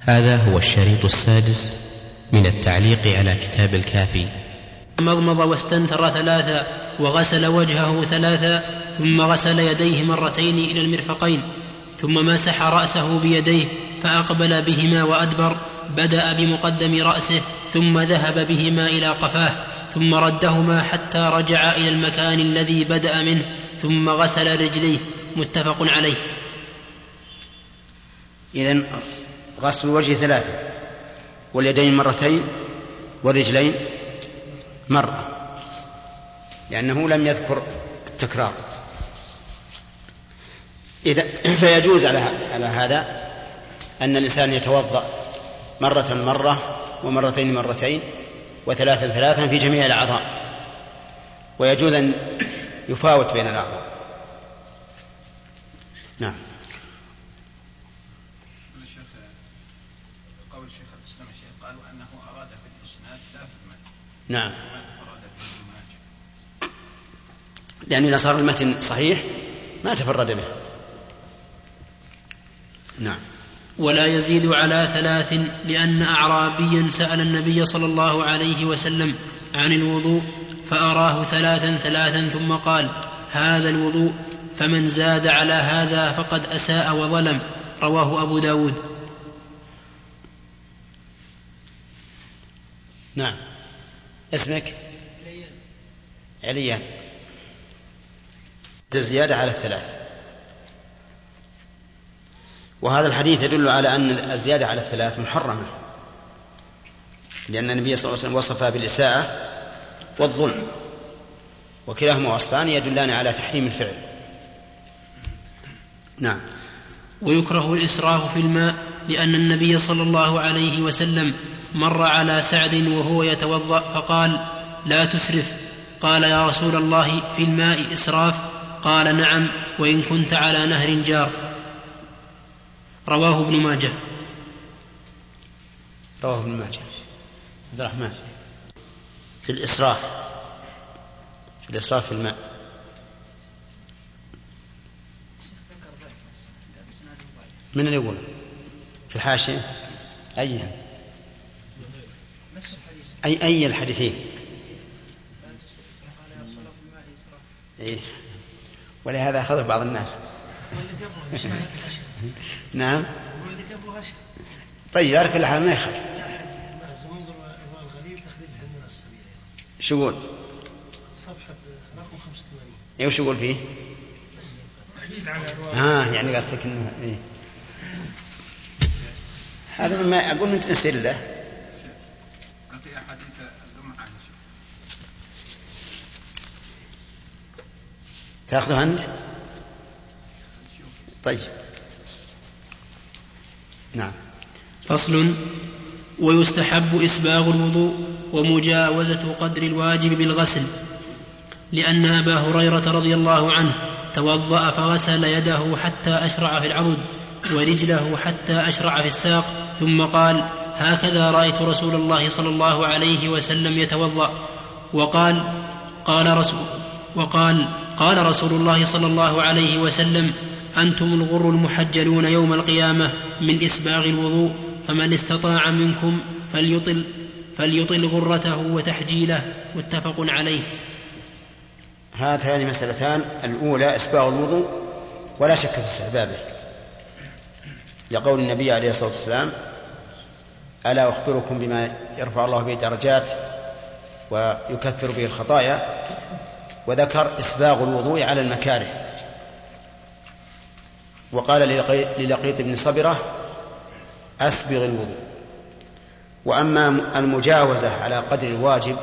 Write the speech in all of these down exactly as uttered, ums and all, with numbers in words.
هذا هو الشريط السادس من التعليق على كتاب الكافي. مضمض واستنثر ثلاثا وغسل وجهه ثلاثا ثم غسل يديه مرتين إلى المرفقين ثم مسح رأسه بيديه فأقبل بهما وأدبر، بدأ بمقدم رأسه ثم ذهب بهما إلى قفاه ثم ردهما حتى رجع إلى المكان الذي بدأ منه ثم غسل رجليه. متفق عليه. إذن غسل الوجه ثلاثة واليدين مرتين والرجلين مرة، لأنه لم يذكر التكرار. إذا فيجوز على هذا أن الإنسان يتوضأ مرة مرة ومرتين مرتين وثلاثا ثلاثا في جميع الأعضاء، ويجوز أن يفاوت بين الأعضاء. نعم. قول الشيخ الإسلام الشيخ قالوا أنه أراد في الإسناد لا في المتن. نعم. لأن إذا صار المتن صحيح ما تفرد به. نعم. ولا يزيد على ثلاث، لأن أعرابيا سأل النبي صلى الله عليه وسلم عن الوضوء فأراه ثلاثا ثلاثا ثم قال: هذا الوضوء، فمن زاد على هذا فقد أساء وظلم. رواه أبو داود. نعم. اسمك؟ عليا. الزيادة على الثلاث، وهذا الحديث يدل على أن الزيادة على الثلاث محرمة، لأن النبي صلى الله عليه وسلم وصفها بالإساءة والظلم، وكلاهما وصفان يدلان على تحريم الفعل. نعم. ويكره الإسراف في الماء، لأن النبي صلى الله عليه وسلم مر على سعد وهو يتوضأ فقال: لا تسرف. قال: يا رسول الله، في الماء إسراف؟ قال: نعم، وإن كنت على نهر جار. رواه ابن ماجه. رواه ابن ماجه. عبد الرحمن في الإسراف، في الإسراف في الماء. من اللي يقول في الحاشية؟ أي أي أي الحديثين؟ إيه، ولهذا أخذ بعض الناس. نعم. طيب يارك الله ما يخاف. شو يقول؟ صفحة رقم خمسة وثمانين. ايه وش يقول فيه؟ ها آه يعني قصدك انه إيه؟ هذا ما اقول انت نسير له. تاخذه انت؟ طيب. نعم. فصل. ويستحب إسباغ الوضوء ومجاوزة قدر الواجب بالغسل، لأن أبا هريرة رضي الله عنه توضأ فغسل يده حتى أشرع في العضد ورجله حتى أشرع في الساق، ثم قال: هكذا رأيت رسول الله صلى الله عليه وسلم يتوضأ. وقال قال رسول وقال قال رسول الله صلى الله عليه وسلم: أنتم الغر المحجلون يوم القيامة من إسباغ الوضوء، فمن استطاع منكم فليطل, فليطل غرته وتحجيله. متفق عليه. هاتان مسألتان: الأولى إسباغ الوضوء ولا شك في استحبابه، لقول النبي عليه الصلاة والسلام: ألا أخبركم بما يرفع الله به درجات ويكفر به الخطايا؟ وذكر إسباغ الوضوء على المكاره. وقال للقيط بن صبرة: أسبغ الوضوء. وأما المجاوزة على قدر الواجب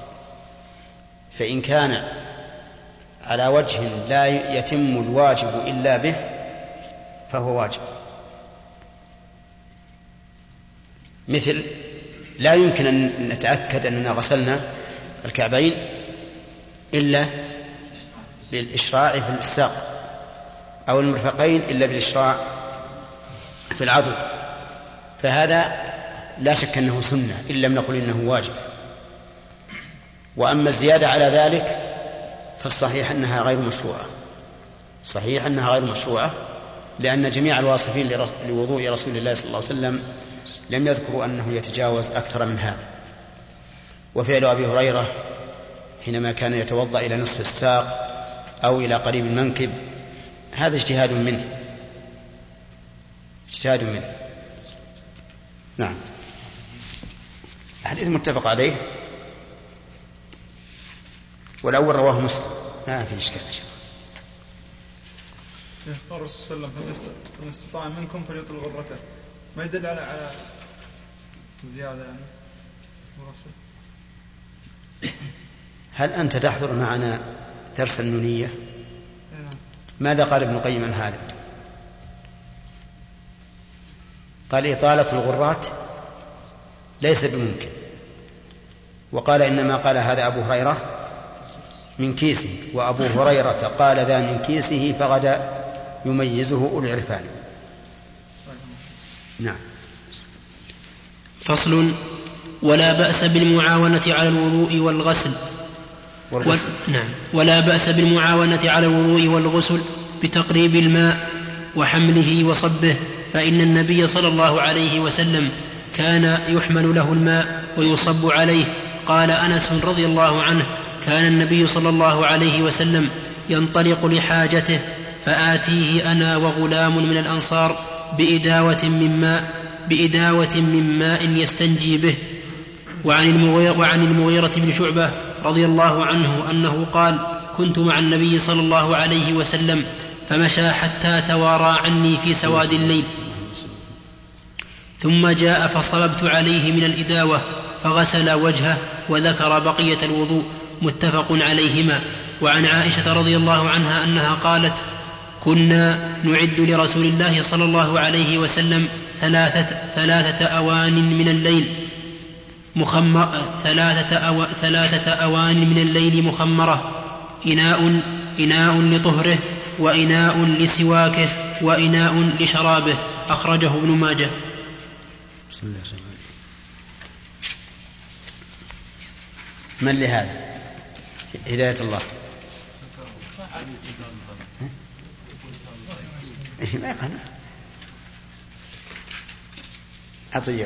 فإن كان على وجه لا يتم الواجب إلا به فهو واجب، مثل لا يمكن أن نتأكد أننا غسلنا الكعبين إلا بالإشراع في الساق، أو المرفقين إلا بالإشراع في العضد، فهذا لا شك أنه سنة إن لم نقل إنه واجب. وأما الزيادة على ذلك فالصحيح أنها غير مشروعة، صحيح أنها غير مشروعة، لأن جميع الواصفين لوضوء رسول الله صلى الله عليه وسلم لم يذكروا أنه يتجاوز أكثر من هذا. وفعل أبي هريرة حينما كان يتوضأ إلى نصف الساق أو إلى قريب المنكب هذا اجتهاد منه اجتهاد منه نعم. الحديث متفق عليه، والأول رواه مسلم ما في إشكال. قال الرسول صلى الله عليه وسلم فمن استطاع منكم فليطل غرته، ما يدل على على زيادة يعني مرسل. هل أنت تحضر معنا درس النونية؟ ماذا قال ابن القيم عن هذا؟ قال إطالة الغرات ليس بممكن، وقال إنما قال هذا أبو هريرة من كيسه، وأبو هريرة قال ذا من كيسه فغدا يميزه أولو العرفان. نعم. فصل. ولا بأس بالمعاونة على الوضوء والغسل. والغسل. و... نعم. ولا بأس بالمعاونة على الوضوء والغسل بتقريب الماء وحمله وصبه، فإن النبي صلى الله عليه وسلم كان يحمل له الماء ويصب عليه. قال أنس رضي الله عنه: كان النبي صلى الله عليه وسلم ينطلق لحاجته فآتيه أنا وغلام من الأنصار بإداوة من ماء بإداوة من ماء يستنجي به. وعن المغيرة, وعن المغيرة بن شعبة رضي الله عنه أنه قال: كنت مع النبي صلى الله عليه وسلم فمشى حتى توارى عني في سواد الليل، ثم جاء فصببت عليه من الإداوة فغسل وجهه وذكر بقية الوضوء، متفق عليهما. وعن عائشة رضي الله عنها أنها قالت: كنا نعد لرسول الله صلى الله عليه وسلم ثلاثة, ثلاثة أوان من الليل مخمر ثلاثة, أو ثلاثة أوان من الليل مخمرة، إناء, إناء لطهره، وإناء لسواكه، وإناء لشرابه. أخرجه ابن ماجه. بسم الله الرحمن الرحيم. من لهذا؟ هداية الله. ما يقنع أطير.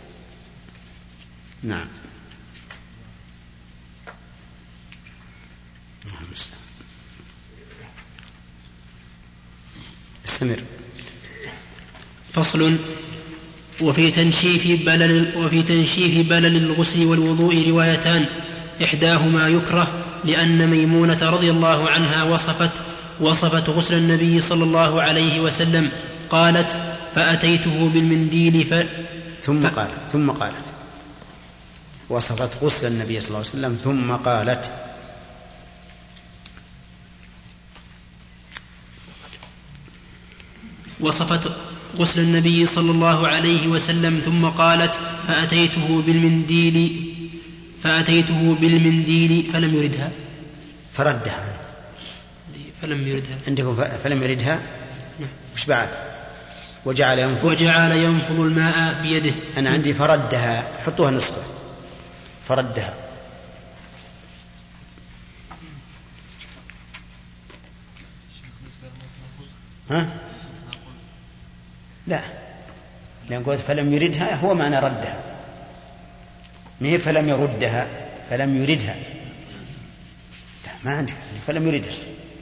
نعم. استمر. فصل. وفي تنشيف بلل, وفي تنشيف بلل الغسل والوضوء روايتان، إحداهما يكره لأن ميمونة رضي الله عنها وصفت وصفت غسل النبي صلى الله عليه وسلم، قالت: فأتيته بالمنديل ف... ثم ف... قالت ثم قالت وصفت غسل النبي صلى الله عليه وسلم ثم قالت. وصفت غسل النبي صلى الله عليه وسلم ثم قالت: فأتيته بالمنديل فأتيته بالمنديل فلم يردها فردها فلم يردها عندكم فلم يردها. وش بعد؟ وجعل ينفض وجعل ينفض الماء بيده. أنا عندي فردها، حطوها نصفه، فردها. ها؟ لا، لأن قلت فلم يردها هو معنى ردها، مهي فلم يردها فلم يردها. لا، ما عندك فلم يردها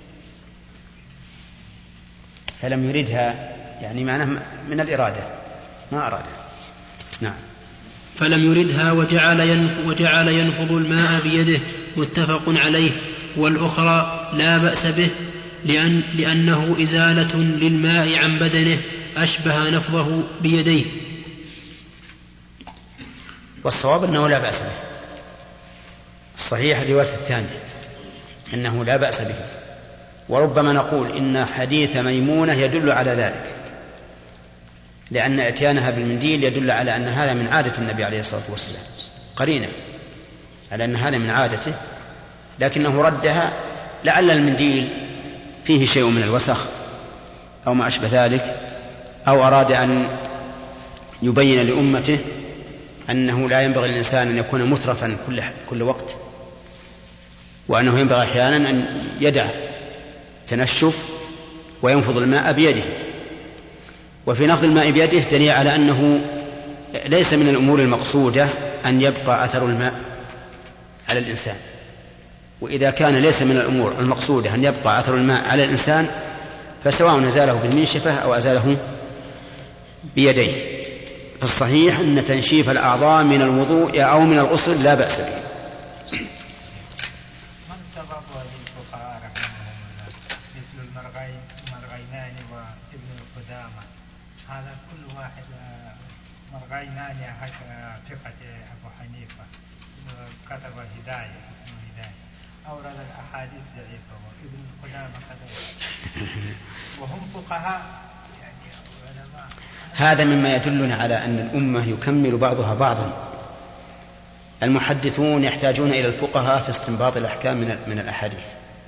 فلم يردها يعني معناه من الإرادة، ما أرادها. نعم. فلم يردها وجعل ينفض, وجعل ينفض الماء بيده، متفق عليه. والأخرى لا بأس به لأن لأنه إزالة للماء عن بدنه أشبه نفضه بيديه. والصواب أنه لا بأس به. الصحيح الرواية الثانية أنه لا بأس به، وربما نقول إن حديث ميمونة يدل على ذلك، لأن اتيانها بالمنديل يدل على أن هذا من عادة النبي عليه الصلاة والسلام، قرينة على أن هذا من عادته، لكنه ردها لعل المنديل فيه شيء من الوسخ أو ما أشبه ذلك، أو أراد أن يبين لأمته أنه لا ينبغي للإنسان أن يكون مترفا كل, كل وقت، وأنه ينبغي أحيانا أن يدع تنشف وينفض الماء بيده. وفي نفض الماء بيده دليل على أنه ليس من الأمور المقصودة أن يبقى أثر الماء على الإنسان، وإذا كان ليس من الأمور المقصودة أن يبقى أثر الماء على الإنسان فسواء أزاله بالمنشفة أو أزاله بيديه. فالصحيح أن تنشيف الأعضاء من الوضوء أو من الغسل لا بأس به. من سبب للفقهاء رحمهم الله مثل المرغينان وابن القدامى، هذا كل واحد مرغينان فقه أبو حنيفة كتب هداية اسمه هداية، أورد الأحاديث ضعيفة، وابن القدامى كذلك، وهم فقهاء يعني علماء. هذا مما يدلنا على أن الأمة يكمل بعضها بعضا. المحدثون يحتاجون إلى الفقهاء في استنباط الأحكام من الأحاديث،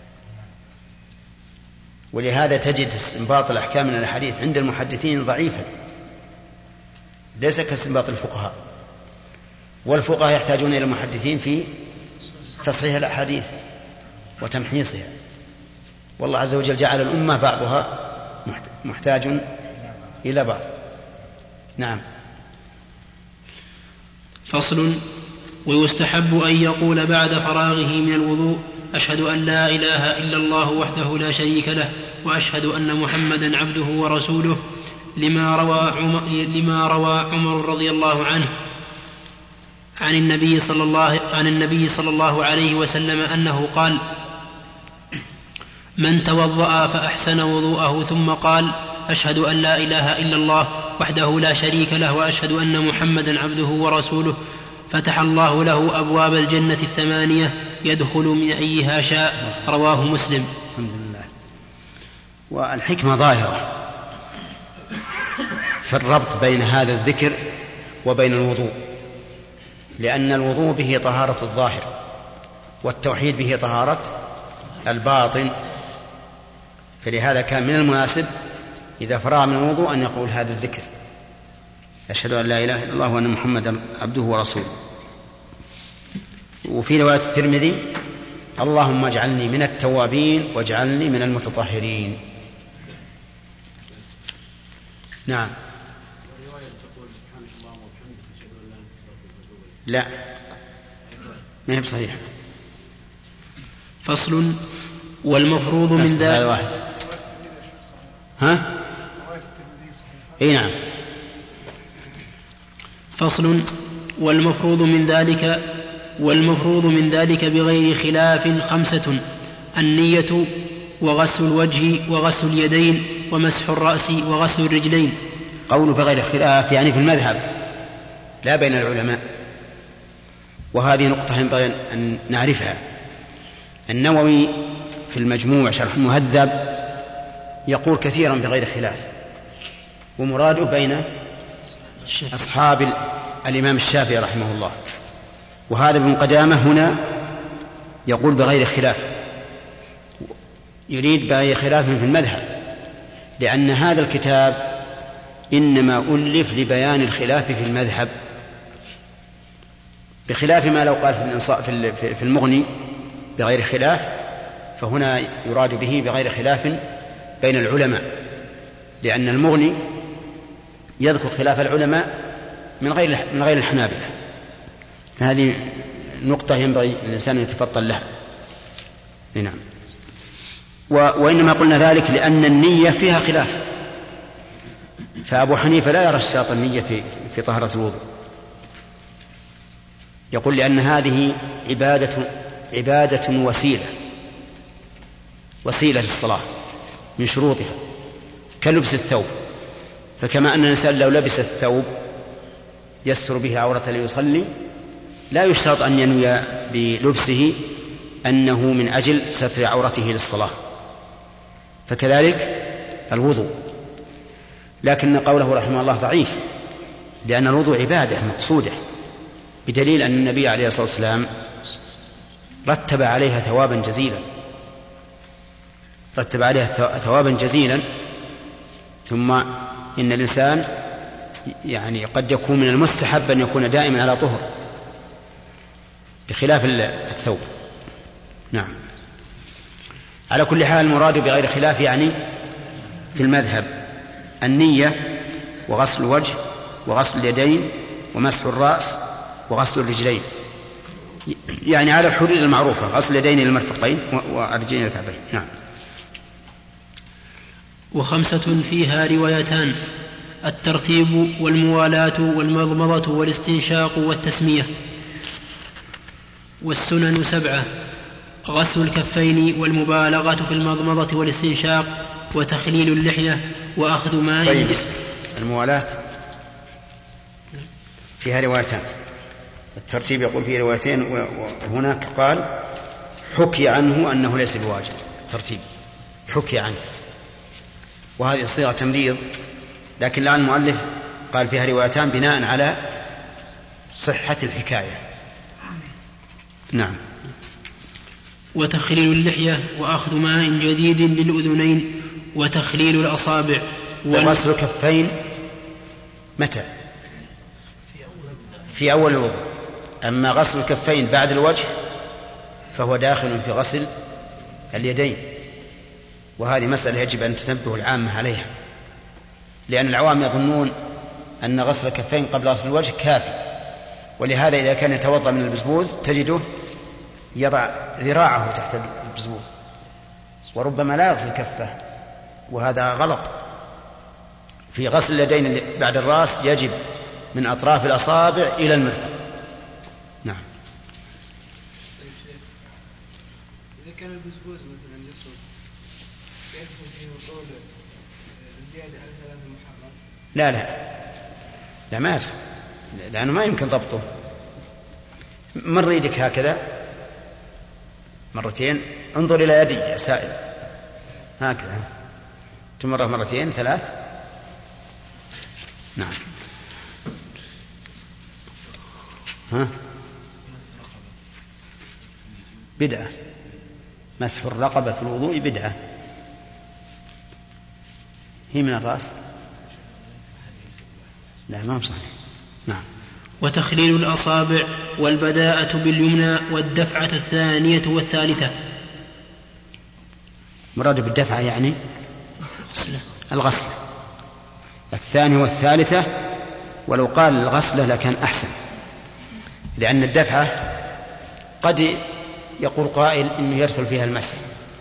ولهذا تجد استنباط الأحكام من الأحاديث عند المحدثين ضعيفا ليس كاستنباط الفقهاء، والفقهاء يحتاجون إلى المحدثين في تصحيح الأحاديث وتمحيصها. والله عز وجل جعل الأمة بعضها محتاج إلى بعض. نعم. فصل. ويستحب أن يقول بعد فراغه من الوضوء: أشهد أن لا إله إلا الله وحده لا شريك له، وأشهد أن محمدا عبده ورسوله، لما روى عمر, لما روى عمر رضي الله عنه عن النبي صلى الله عن النبي صلى الله عليه وسلم أنه قال: من توضأ فأحسن وضوءه ثم قال: أشهد أن لا إله إلا الله وحده لا شريك له، وأشهد أن محمدا عبده ورسوله، فتح الله له أبواب الجنة الثمانية يدخل من أيها شاء. رواه مسلم. الحمد لله. والحكمة ظاهرة في الربط بين هذا الذكر وبين الوضوء، لأن الوضوء به طهارة الظاهر والتوحيد به طهارة الباطن، فلهذا كان من المناسب إذا فرغ من الوضوء أن يقول هذا الذكر: أشهد أن لا إله إلا الله وأن محمدا عبده ورسوله. وفي رواية الترمذي: اللهم اجعلني من التوابين واجعلني من المتطهرين. نعم. لا، ما هي بصحيح. فصل. والمفروض من ذلك. ها؟ اي نعم. فصل. والمفروض من ذلك والمفروض من ذلك بغير خلاف خمسة: النية، وغسل الوجه، وغسل اليدين، ومسح الرأس، وغسل الرجلين. قول بغير خلاف يعني في المذهب لا بين العلماء، وهذه نقطة ينبغي أن نعرفها. النووي في المجموع شرح المهذب يقول كثيرا بغير خلاف، ومراده بين أصحاب الإمام الشافعي رحمه الله. وهذا ابن قدامة هنا يقول بغير خلاف، يريد بغير خلاف في المذهب، لأن هذا الكتاب إنما ألف لبيان الخلاف في المذهب، بخلاف ما لو قال في المغني بغير خلاف، فهنا يراد به بغير خلاف بين العلماء، لأن المغني يذكر خلاف العلماء من غير من غير الحنابلة. هذه نقطة ينبغي الإنسان أن يتفطن لها. نعم. وإنما قلنا ذلك لأن النية فيها خلاف، فأبو حنيفة لا يرى اشتراط النية في في طهارة الوضوء، يقول لأن هذه عبادة عبادة وسيلة وسيلة للصلاة من شروطها كلبس الثوب. فكما أن الإنسان لو لبس الثوب يستر به عورته ليصلي لا يشترط أن ينوي بلبسه أنه من أجل ستر عورته للصلاة، فكذلك الوضوء. لكن قوله رحمه الله ضعيف، لأن الوضوء عبادة مقصودة، بدليل أن النبي عليه الصلاة والسلام رتب عليها ثوابا جزيلا رتب عليها ثوابا جزيلا ثم إن الإنسان يعني قد يكون من المستحب أن يكون دائما على طهر بخلاف الثوب. نعم. على كل حال المراد بغير خلاف يعني في المذهب النية، وغسل الوجه، وغسل اليدين، ومسح الرأس وغسل الرجلين، يعني على الحدود المعروفة، غسل اليدين إلى المرفقين والرجلين إلى الكعبين. نعم. وخمسة فيها روايتان: الترتيب والموالاة والمضمضة والاستنشاق والتسمية. والسنن سبعة: غسل الكفين والمبالغة في المضمضة والاستنشاق وتخليل اللحية وأخذ ماء. طيب، الموالاة فيها روايتان، الترتيب يقول فيه روايتين، وهناك قال حكي عنه أنه ليس بواجب، الترتيب حكي عنه، وهذه صيغة تمريض، لكن الآن المؤلف قال فيها روايتان بناء على صحة الحكاية. نعم. وتخليل اللحية وأخذ ماء جديد للأذنين وتخليل الأصابع. وغسل الكفين متى؟ في أول الوضوء. أما غسل الكفين بعد الوجه فهو داخل في غسل اليدين، وهذه مسألة يجب أن تنبه العامة عليها، لأن العوام يظنون أن غسل الكفين قبل غسل الوجه كافي، ولهذا إذا كان يتوضأ من البزبوز تجده يضع ذراعه تحت البزبوز وربما لا يغسل كفه، وهذا غلط. في غسل اليدين بعد الرأس يجب من أطراف الأصابع إلى المرفق. نعم. إذا كان البزبوز مثلا يصوص يدخل فيه وصول زيادة على ثلاث محرم؟ لا لا لا ما يدخل، لأنه ما يمكن ضبطه. مر يدك هكذا مرتين، انظر إلى يدي يا سائل، هكذا تمره مرتين ثلاث. نعم. ها؟ بدعة، مسح الرقبة في الوضوء بدعة، هي من الرأس؟ لا ما صحيح. نعم. وتخليل الأصابع والبداءة باليمنى والدفعة الثانية والثالثة. مراد بالدفعة يعني الغسل الثانية والثالثة، ولو قال الغسلة لكان أحسن، لأن الدفعة قد يقول قائل إنه يدخل فيها المسح،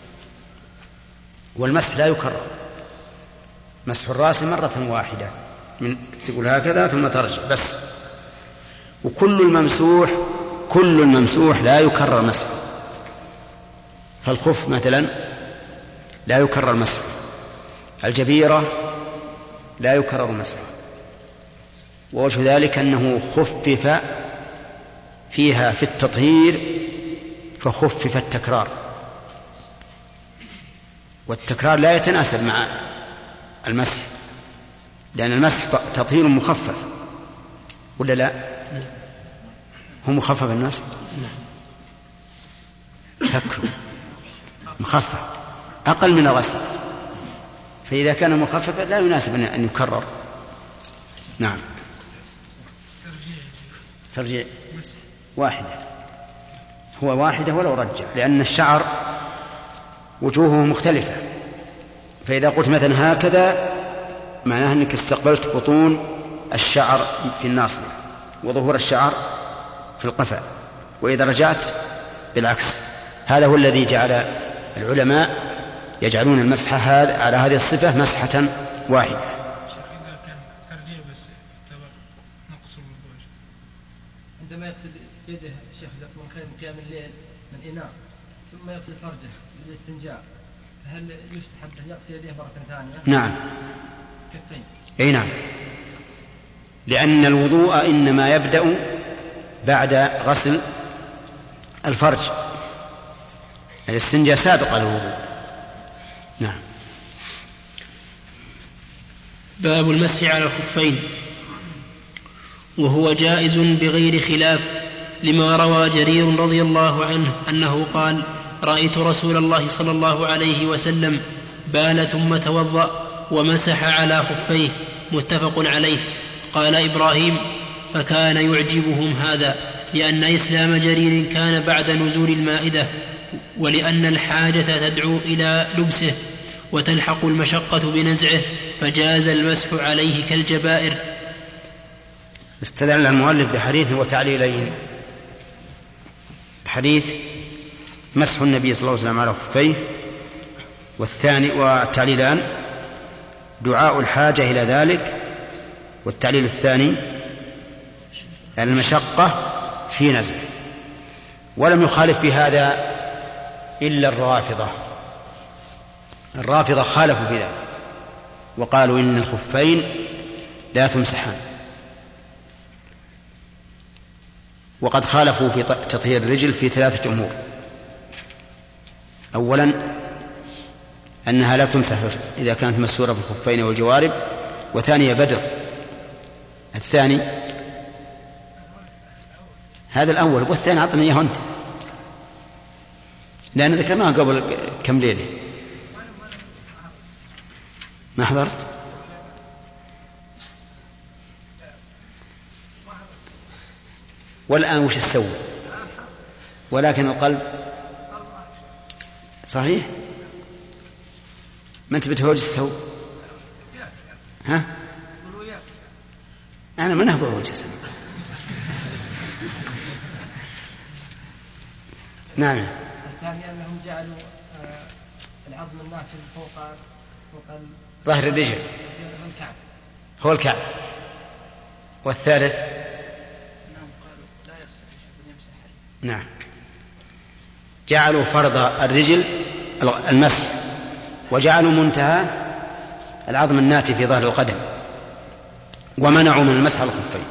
والمسح لا يكرر، مسح الرأس مرة واحدة، من تقول هكذا ثم ترجع بس. وكل الممسوح كل الممسوح لا يكرر مسح، فالخف مثلا لا يكرر مسح، الجبيرة لا يكرر مسح، ووجه ذلك أنه خفف فيها في التطهير فخفف التكرار، والتكرار لا يتناسب مع المسح، لأن المسح تطهير مخفف ولا لا؟ هو مخفف الناس؟ فكروا مخفف أقل من الغسل، فإذا كان مخففا لا يناسب أن يكرر. نعم. ترجيع واحدة، هو واحدة ولو رجع، لأن الشعر وجوهه مختلفة، فإذا قلت مثلا هكذا معناه أنك استقبلت بطون الشعر في الناصية وظهور الشعر في القفا، وإذا رجعت بالعكس. هذا هو الذي جعل العلماء يجعلون المسحة هذا على هذه الصفة مسحة واحدة. إذا كان ترجيع بس يعتبر نقص الوجه. عندما يغسل يده الشيخ جزاكم الله خير من قيام الليل من إناء ثم يغسل فرجه للاستنجاء، هل يستحب أن يغسل يديه مرة ثانية؟ نعم. كفين. أي نعم، لأن الوضوء إنما يبدأ بعد غسل الفرج، الاستنجاء سابق الوضوء. نعم. باب المسح على الخفين. وهو جائز بغير خلاف، لما روى جرير رضي الله عنه أنه قال: رأيت رسول الله صلى الله عليه وسلم بال ثم توضأ ومسح على خفيه، متفق عليه. قال إبراهيم: فكان يعجبهم هذا، لأن إسلام جرير كان بعد نزول المائدة، ولأن الحاجة تدعو إلى لبسه وتلحق المشقة بنزعه، فجاز المسح عليه كالجبائر. استدل المؤلف بحديث وتعليلين. الحديث مسح النبي صلى الله عليه وسلم على خفيه، والثاني والتعليلان دعاء الحاجة إلى ذلك، والتعليل الثاني المشقة في نزعه. ولم يخالف في هذا إلا الرافضة. الرافضة خالفوا في ذلك وقالوا إن الخفين لا تمسحان، وقد خالفوا في تطهير الرجل في ثلاثة أمور. أولا أنها لا تمسح إذا كانت مسورة بالخفين والجوارب، وثانيا بدر. الثاني هذا الأول، والثاني أعطني إياه أنت لأن ذكرناه قبل كم ليلة. ما حضرت؟ والآن وش تسوي؟ ولكن القلب صحيح. ما أنت بتهوج الثوب؟ ها؟ أنا ما نهبه وجه سنة. نعم. الثاني أنهم جعلوا العظم النافذ فوق فوق ظهر الرجل الكعب، هو الكعب. والثالث نعم جعلوا فرض الرجل المسح، وجعلوا منتهى العظم الناتي في ظهر القدم، ومنعوا من المسح على الخفين،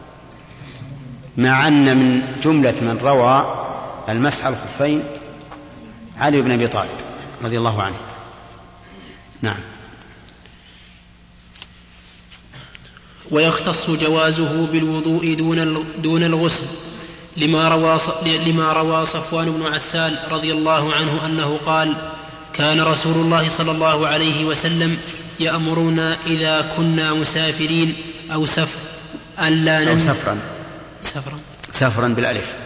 مع أن من جملة من روى المسح على الخفين علي بن أبي طالب رضي الله عنه. نعم. ويختص جوازه بالوضوء دون دون الغسل لما روى لما روى صفوان بن عسال رضي الله عنه أنه قال: كان رسول الله صلى الله عليه وسلم يأمرنا إذا كنا مسافرين أو سفر ألا أو سفرا سفرا سفرا بالألف.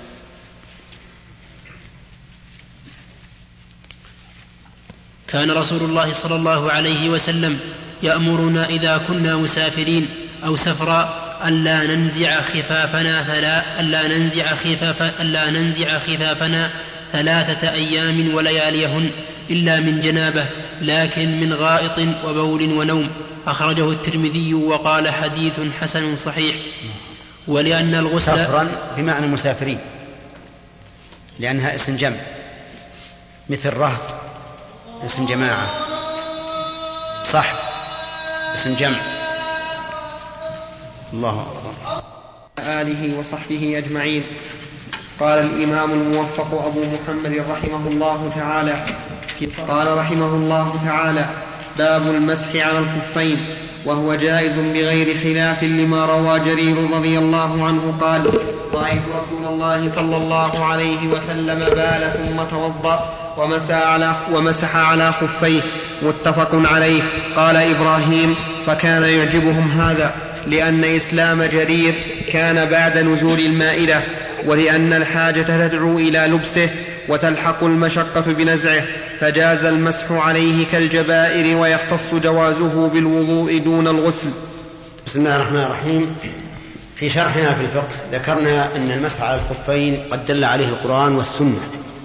كان رسول الله صلى الله عليه وسلم يأمرنا إذا كنا مسافرين أو سفرا ألا ننزع خفافنا ثلا ألا ننزع خفاف ألا ننزع خفافنا ثلاثة أيام ولياليهن إلا من جنابة، لكن من غائط وبول ونوم. أخرجه الترمذي وقال حديث حسن صحيح. ولأن الغسل سفرا بمعنى مسافرين، لأنها اسم جمع، مثل رهط اسم جماعة، صحب اسم جمع. الله أكبر. آله وصحبه أجمعين. قال الإمام الموفق أبو محمد رحمه الله تعالى قال رحمه الله تعالى: باب المسح على الخفين، وهو جائز بغير خلاف لما روى جرير رضي الله عنه قال: رأيت رسول الله صلى الله عليه وسلم بال ثم توضأ ومسح على, ومسح على خفيه. متفق عليه. قال إبراهيم: فكان يعجبهم هذا لأن إسلام جرير كان بعد نزول المائدة، ولأن الحاجة تدعو إلى لبسه وتلحق المشقة بنزعه، فجاز المسح عليه كالجبائر، ويختص جوازه بالوضوء دون الغسل. بسم الله الرحمن الرحيم. في شرحنا في الفقه ذكرنا أن المسح على الخفين قد دل عليه القرآن والسنة،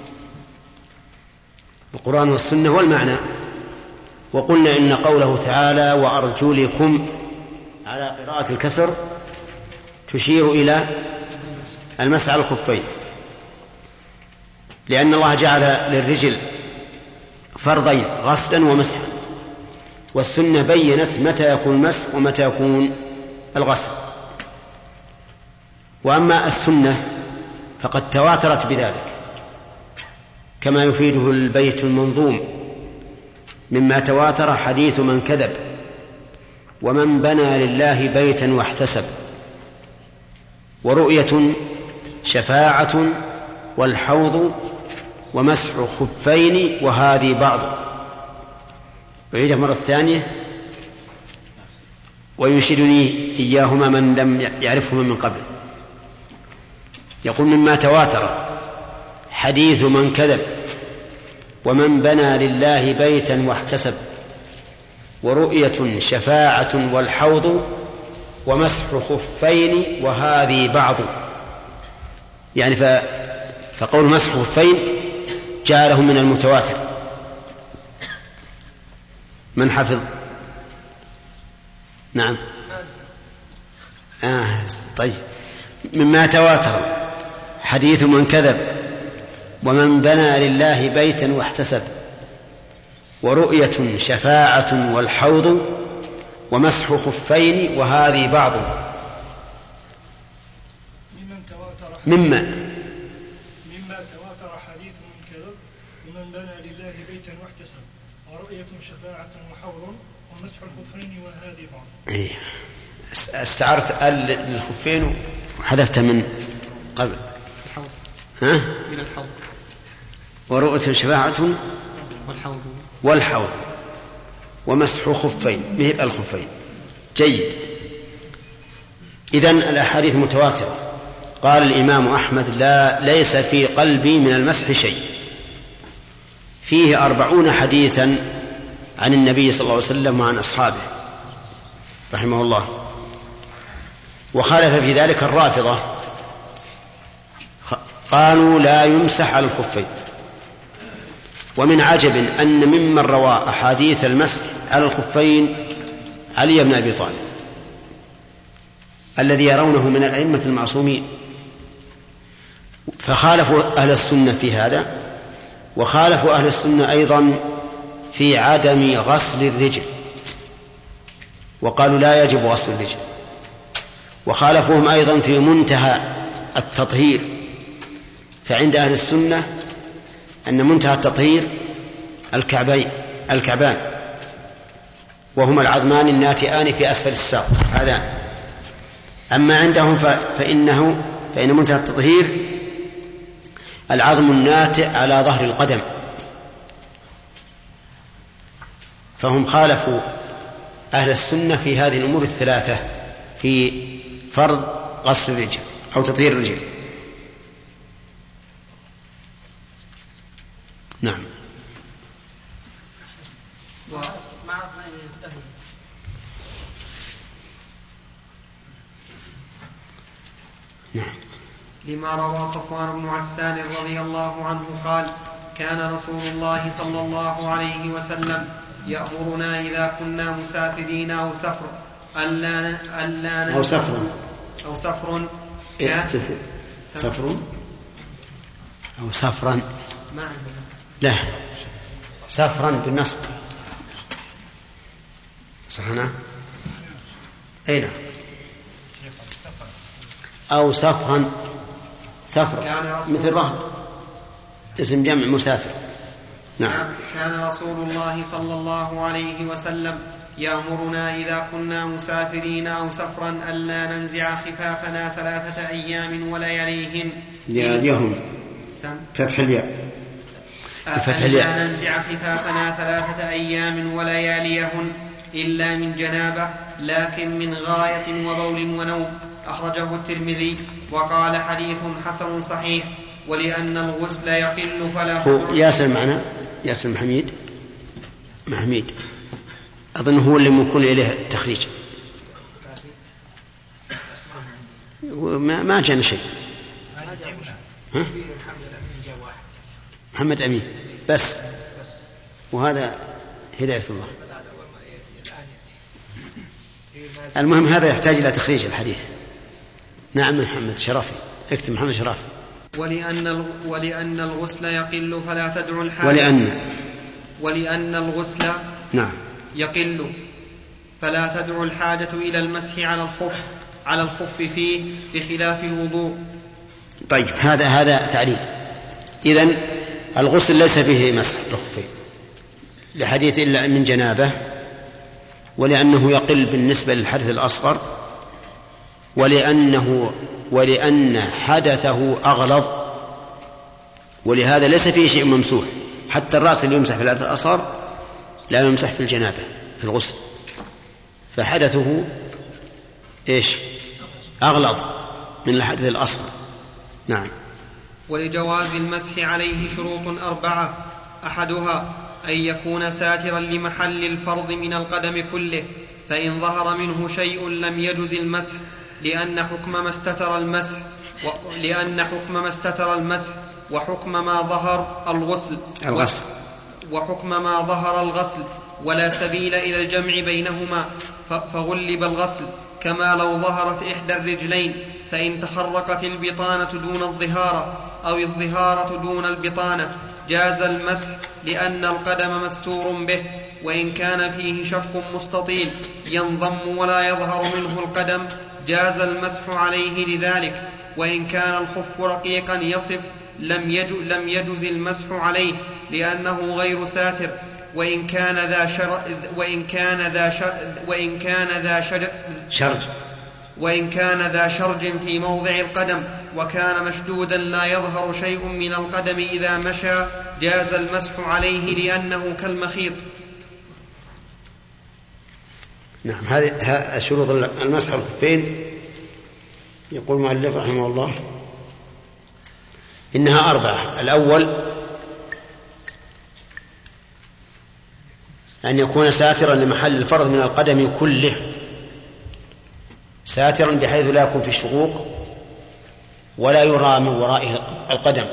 القرآن والسنة والمعنى. وقلنا إن قوله تعالى: وأرجلكم على قراءة الكسر تشير إلى المسح على الخفين، لأن الله جعل للرجل فرضين: غسلا ومسحا، والسنة بينت متى يكون المسح ومتى يكون الغسل. وأما السنة فقد تواترت بذلك، كما يفيده البيت المنظوم: مما تواتر حديث من كذب، ومن بنى لله بيتا واحتسب، ورؤية شفاعة، والحوض، ومسح خفين، وهذه بعض. أعيدها مرة ثانية: وينشدني إياهما من لم يعرفهما من قبل. يقول: مما تواتر حديث من كذب، ومن بنى لله بيتا واحتسب، ورؤية شفاعة، والحوض، ومسح خفين وهذه بعض، يعني فقول مسح خفين جعله من المتواتر. من حفظ؟ نعم. آه طيب. مما تواتر حديث من كذب، ومن بنى لله بيتا واحتسب، ورؤية شفاعة والحوض، ومسح خفين وهذه بعض. ممن تواتر مما مما تواتر حديث من كذب، ومن بنى لله بيتا واحتسب، ورؤية شفاعة وحوض، ومسح الخفين وهذه بعض. إيه. استعرت الخفين وحذفت من قبل. الحوض. ها؟ من الحوض. ورؤية شفاعة والحوض والحوض ومسح خفين، مهب الخفين. جيد. إذن الأحاديث متواترة. قال الإمام أحمد: لا ليس في قلبي من المسح شيء. فيه أربعون حديثا عن النبي صلى الله عليه وسلم وعن أصحابه رحمه الله. وخالف في ذلك الرافضة، قالوا لا يمسح على الخفين. ومن عجب أن ممن روى أحاديث المسح على الخفين علي بن أبي طالب الذي يرونه من الأئمة المعصومين، فخالفوا أهل السنة في هذا، وخالفوا أهل السنة أيضا في عدم غسل الرجل، وقالوا لا يجب غسل الرجل. وخالفوهم أيضا في منتهى التطهير، فعند أهل السنة أن منتهى التطهير الكعبين الكعبان وهما العظمان الناتئان في أسفل الساق هذان. أما عندهم فإنه فإن منتهى التطهير العظم الناتئ على ظهر القدم، فهم خالفوا أهل السنة في هذه الأمور الثلاثة، في فرض غسل الرجل أو تطهير الرجل. نعم. نعم. لما روى صفوان بن عسال رضي الله عنه قال: كان رسول الله صلى الله عليه وسلم يأمرنا إذا كنا مسافرين أو سفر ألا ألا أو سفر أو سفر كان سفر سفر أو سفرا ما لا سفرا بالنصب صحنا أين أو سفرا سفر مثل رهط اسم جمع مسافر. نعم. كان رسول الله صلى الله عليه وسلم يأمرنا إذا كنا مسافرين أو سفرا ألا ننزع خفافنا ثلاثة أيام ولياليهن لياليهم فتح الياء فتح الياء ألا ننزع خفافنا ثلاثة أيام ولياليهن إلا من جنابة، لكن من غاية وبول ونوم. أخرجه الترمذي وقال حديث حسن صحيح. ولأن الغسل يقل فلا هو ياسر معنا ياسر محميد محميد أظن هو اللي ممكن إليه التخريج، ما ما جانا شيء. ها؟ محمد أمين بس، وهذا هداية الله. المهم هذا يحتاج إلى تخريج الحديث. نعم محمد شرافي، اكتب محمد شرافي. ولأن ولأن الغسل يقل فلا تدعو الحاجة ولأن ولأن الغسل نعم يقل فلا تدعو الحاجة إلى المسح على الخف على الخف فيه بخلاف الوضوء. طيب هذا هذا تعليل. إذن الغسل ليس فيه مسح الخفين لحديث إلا من جنابه، ولأنه يقل بالنسبة للحدث الأصغر، ولأنه ولأن حدثه أغلظ، ولهذا ليس فيه شيء ممسوح. حتى الرأس اللي يمسح في الحدث الأصغر لا يمسح في الجنابة في الغسل، فحدثه إيش أغلظ من الحدث الأصغر. نعم. ولجواز المسح عليه شروط أربعة: أحدها أن يكون ساترا لمحل الفرض من القدم كله، فإن ظهر منه شيء لم يجز المسح لأن حكم ما استتر المسح و... لأن حكم ما استتر المسح وحكم ما ظهر الغسل الغسل وحكم ما ظهر الغسل ولا سبيل إلى الجمع بينهما فغلب الغسل كما لو ظهرت إحدى الرجلين فإن تحركت البطانة دون الظهارة أو الظهارة دون البطانة جاز المسح لأن القدم مستور به، وإن كان فيه شق مستطيل ينضم ولا يظهر منه القدم جاز المسح عليه لذلك، وإن كان الخف رقيقا يصف لم يجز المسح عليه لأنه غير ساتر، وإن كان ذا شر وإن كان ذا شر وإن كان ذا شر شرج وإن كان ذا شرج في موضع القدم وكان مشدودا لا يظهر شيء من القدم إذا مشى جاز المسح عليه لأنه كالمخيط. نعم. هذه شروط المسح الخفين. يقول المؤلف رحمه الله إنها أربعة. الأول أن يكون ساترا لمحل الفرض من القدم كله، ساترا بحيث لا يكون في الشقوق ولا يرى من ورائه القدم.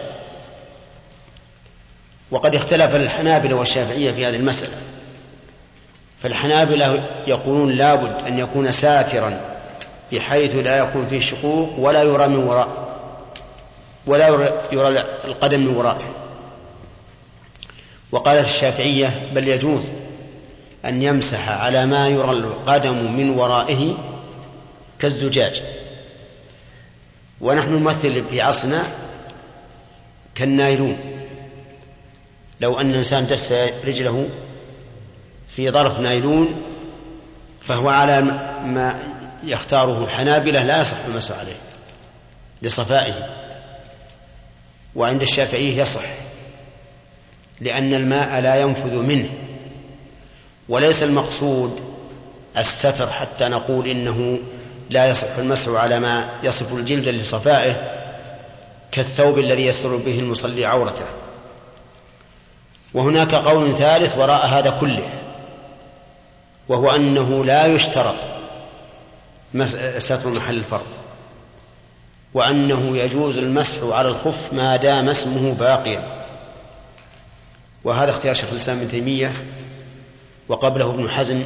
وقد اختلف الحنابلة والشافعية في هذه المسألة، فالحنابلة يقولون لابد أن يكون ساترا بحيث لا يكون فيه شقوق ولا يرى من وراء ولا يرى القدم من ورائه. وقالت الشافعية بل يجوز أن يمسح على ما يرى القدم من ورائه كالزجاج. ونحن نمثل في عصرنا كالنايلون، لو أن الإنسان دس رجله في ظرف نايلون فهو على ما يختاره الحنابلة لا يصح المسح عليه لصفائه، وعند الشافعية يصح لأن الماء لا ينفذ منه. وليس المقصود الستر حتى نقول إنه لا يصح المسح على ما يصف الجلد لصفائه كالثوب الذي يستر به المصلي عورته. وهناك قول ثالث وراء هذا كله، وهو أنه لا يشترط ستر محل الفرض، وأنه يجوز المسح على الخف ما دام اسمه باقيا. وهذا اختيار شيخ الإسلام ابن تيمية وقبله ابن حزم،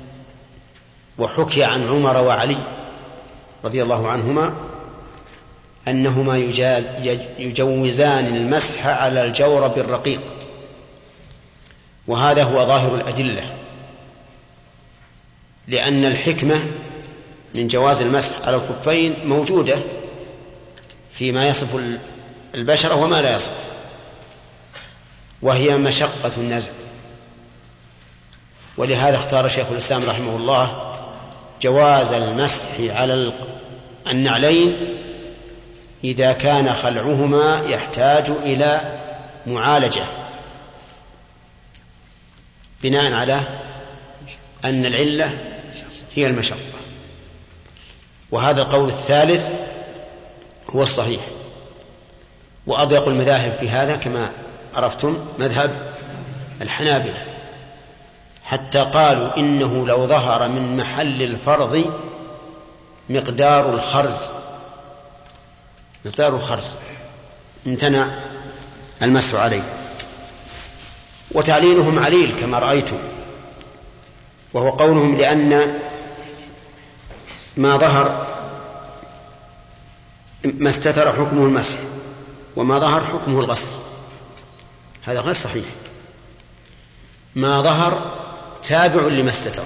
وحكي عن عمر وعلي رضي الله عنهما أنهما يجوزان المسح على الجورب الرقيق، وهذا هو ظاهر الأدلة، لأن الحكمة من جواز المسح على الخفين موجودة فيما يصف البشرة وما لا يصف، وهي مشقة النزع. ولهذا اختار شيخ الإسلام رحمه الله جواز المسح على النعلين إذا كان خلعهما يحتاج إلى معالجة، بناء على أن العلة هي المشقة. وهذا القول الثالث هو الصحيح، وأضيق المذاهب في هذا كما عرفتم مذهب الحنابلة، حتى قالوا إنه لو ظهر من محل الفرض مقدار الخرز مقدار الخرز امتنع المسح عليه. وتعليلهم عليل كما رأيتم، وهو قولهم لأن ما ظهر ما استتر حكمه المسح وما ظهر حكمه الغسل. هذا غير صحيح. ما ظهر تابع لما استتر،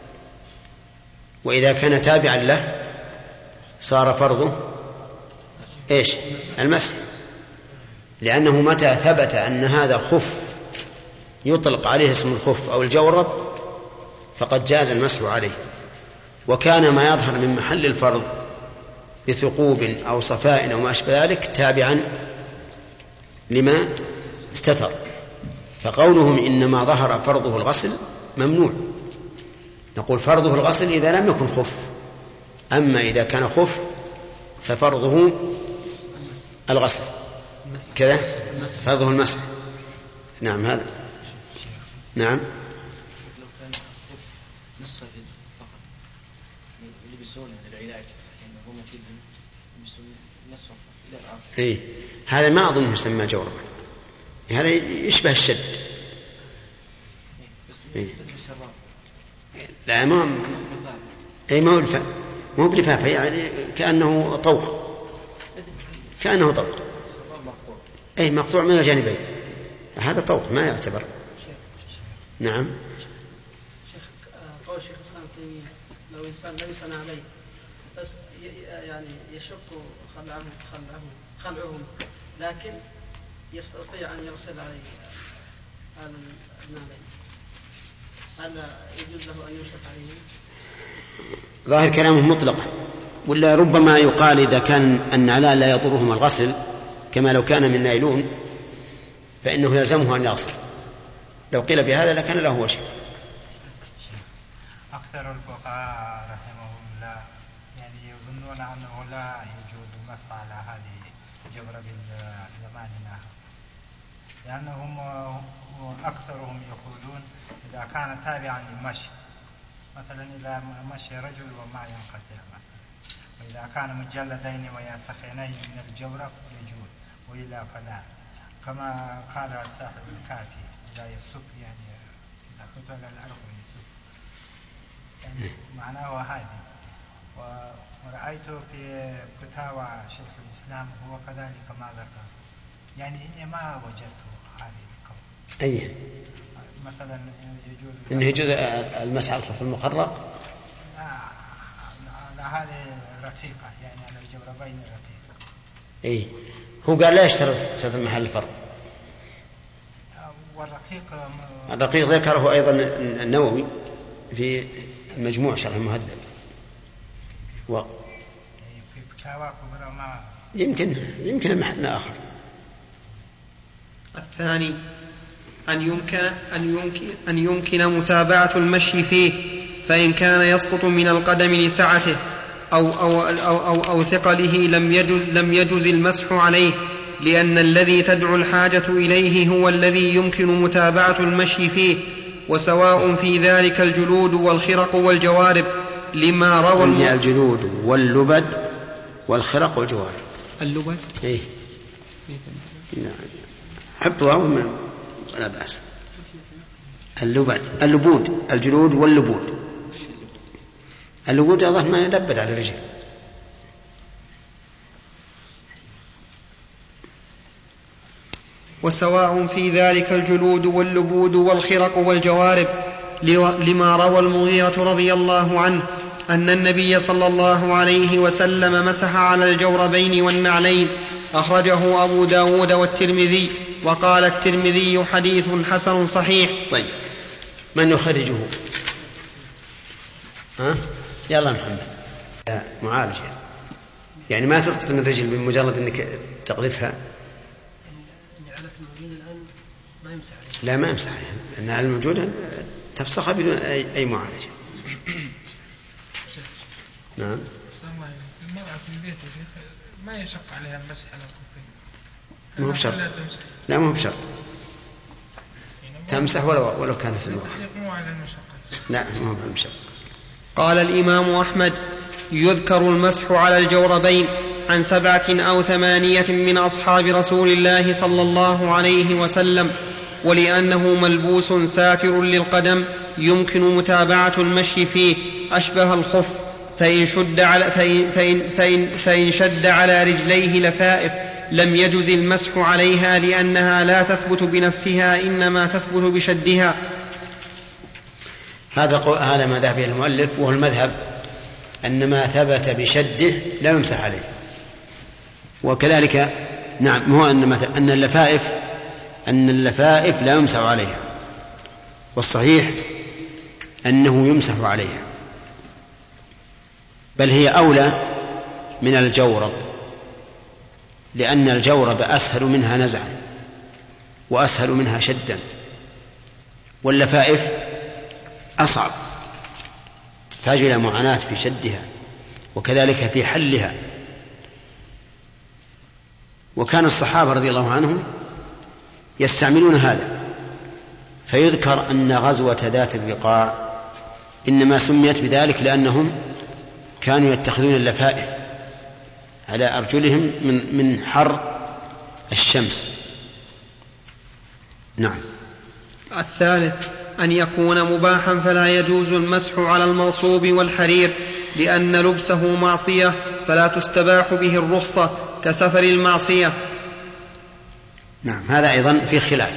وإذا كان تابعا له صار فرضه إيش؟ المسح، لأنه متى ثبت أن هذا خف يطلق عليه اسم الخف أو الجورب فقد جاز المسح عليه. وكان ما يظهر من محل الفرض بثقوب أو صفاء أو ما أشبه ذلك تابعا لما استتر، فقولهم إنما ظهر فرضه الغسل ممنوع. نقول فرضه الغسل إذا لم يكن خف، أما إذا كان خف ففرضه الغسل كذا، فرضه المسح. نعم هذا نعم لو كان نصف اليد فقط يلبسون العلاج يعني روماتيزم يلبسون نصف إلى الآخر. إيه هذا ما أظن يسمى جورب، هذا يشبه الشد. إيه. لا ما أي ما هو الف... مو بلفافة يعني كأنه طوق، كأنه طوق أي مقطوع من الجانبين، هذا طوق ما يعتبر. نعم. شيخ قول شيخ الإسلام تيمية لو إنسان لبس عليه بس يعني يشق خلعهم خلعهم خلعهم لكن يستطيع أن يغسل عليه النعلين، هل يجوز له أن يمسك عليه؟ ظاهر كلامه مطلق، ولا ربما يقال إذا كان النعلان لا يضرهما الغسل كما لو كان من نايلون فإنه يلزمه أن يغسل. لو قيل بهذا لكان له وجه. أكثر الفقهاء رحمهم الله يعني يظنون أنه لا يجوز المسح على هذه الجبرة بزماننا، لأنهم أكثرهم يقولون إذا كان تابعا للمشي، مثلا إذا مشي رجل وما ينقطع مثلا، وإذا كان مجلدين وينسخينين من الجبرة يجوز، وإلا فلا، كما قال صاحب الكافي إذا يسب يعني إذا كنت على الأرض يسب يعني معناه هذه. ورأيت في فتاوى شيخ الإسلام هو كذلك ما ذكر، يعني إني ما وجدت هذه القول. أي مثلا يجوز إنه يجوز المسح على الخف المخرق؟ لا هذه رقيقة يعني على الجوربين رقيقة. إيه هو قال لا يشترط ستر محل الفرض. والرقيق الرقيق ذكره أيضا النووي في المجموع شرح المهذب. و... في فتاوى كبرى ما يمكن يمكن المحل آخر. الثاني أن يمكن أن يمكن أن يمكن متابعة المشي فيه، فإن كان يسقط من القدم لسعته أو أو أو أو, أو ثقله لم يجز لم يجز المسح عليه، لأن الذي تدعو الحاجة إليه هو الذي يمكن متابعة المشي فيه، وسواء في ذلك الجلود والخرق والجوارب لما روى الجلود واللبد والخرق والجوارب. اللبد إيه حطوها ولا بأس. اللبد اللبود الجلود واللبود. اللبود أظن ما يلبد على الرجل. وسواء في ذلك الجلود واللبود والخرق والجوارب لما روى المغيرة رضي الله عنه أن النبي صلى الله عليه وسلم مسح على الجوربين والنعلين، أخرجه أبو داود والترمذي، وقال الترمذي حديث حسن صحيح. طيب من يخرجه؟ ها؟ يلا محمد. معالجة يعني ما تسقط من الرجل بمجرد أنك تقذفها. لا ما يمسح عليها، لأنها الموجودة تفسخها بدون أي معالجة. نعم. المرأة في البيت ما يشق عليها المسح على الخفين. ما هو بشرط. لا ما هو بشرط. تمسح ولو ولو كان في المرأة. لا ما هو بالمشقة. قال الإمام أحمد: يذكر المسح على الجوربين عن سبعة أو ثمانية من أصحاب رسول الله صلى الله عليه وسلم، ولأنه ملبوس ساتر للقدم يمكن متابعة المشي فيه أشبه الخف، فإن شد على, فإن فإن فإن فإن شد على رجليه لفائف لم يجز المسح عليها، لأنها لا تثبت بنفسها إنما تثبت بشدها. هذا هذا ما ذهب إليه المؤلف، وهو المذهب أن ما ثبت بشده لا يمسح عليه. وكذلك نعم هو أن أن اللفائف أن اللفائف لا يمسح عليها، والصحيح أنه يمسح عليها، بل هي أولى من الجورب، لأن الجورب أسهل منها نزعا وأسهل منها شدا، واللفائف أصعب تحتاج إلى معاناة في شدها وكذلك في حلها. وكان الصحابة رضي الله عنهم يستعملون هذا، فيذكر أن غزوة ذات الرقاع إنما سميت بذلك لأنهم كانوا يتخذون اللفائف على أرجلهم من من حر الشمس. نعم. الثالث أن يكون مباحا فلا يجوز المسح على المغصوب والحرير لأن لبسه معصية فلا تستباح به الرخصة كسفر المعصية. نعم، هذا أيضا في خلاف،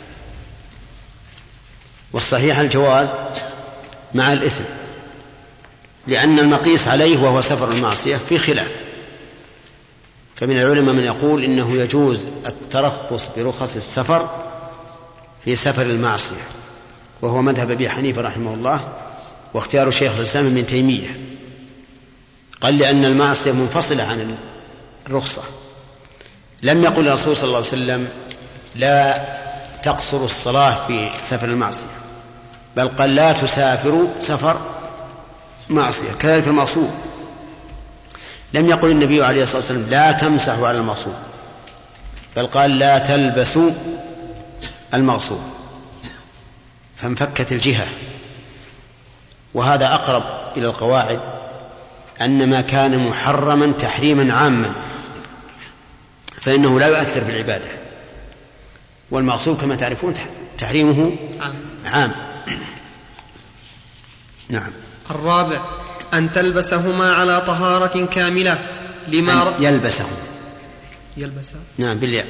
والصحيح الجواز مع الإثم، لأن المقيس عليه وهو سفر المعصية في خلاف. فمن العلماء من يقول إنه يجوز الترخص برخص السفر في سفر المعصية، وهو مذهب أبي حنيفة رحمه الله واختيار شيخ الإسلام ابن تيمية. قال لأن المعصية منفصلة عن الرخصة. لم يقل الرسول صلى الله عليه وسلم لا تقصر الصلاة في سفر المعصية، بل قال لا تسافروا سفر معصية، كذلك المغصوب. لم يقل النبي عليه الصلاة والسلام لا تمسحوا على المغصوب، بل قال لا تلبسوا المغصوب، فانفكت الجهة. وهذا أقرب إلى القواعد أن ما كان محرما تحريما عاما فإنه لا يؤثر في العبادة، والمغصوب كما تعرفون تحريمه عام. نعم. الرابع أن تلبسهما على طهارة كاملة لما أن يلبسه يلبسه نعم بالياء.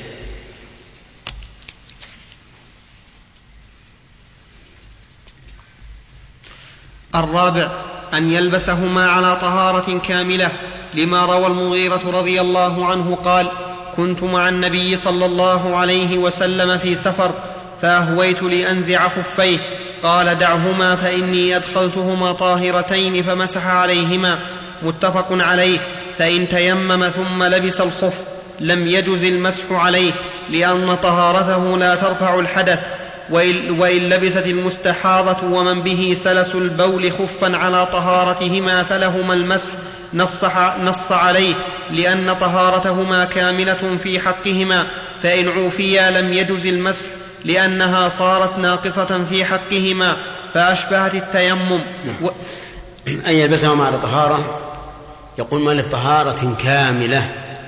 الرابع أن يلبسهما على طهارة كاملة لما روى المغيرة رضي الله عنه قال: كنت مع النبي صلى الله عليه وسلم في سفر فأهويت لأنزع خفيه، قال: دعهما فإني أدخلتهما طاهرتين، فمسح عليهما. متفق عليه. فإن تيمم ثم لبس الخف لم يجز المسح عليه، لأن طهارته لا ترفع الحدث. وإن لبست المستحاضة ومن به سلس البول خفا على طهارتهما فلهما المسح، نص, نص عليه، لأن طهارتهما كاملة في حقهما، فإن عوفيا لم يجز المسح لأنها صارت ناقصة في حقهما فأشبهت التيمم. و... أن يلبسهما على طهارة، يقول مالك طهارة كاملة،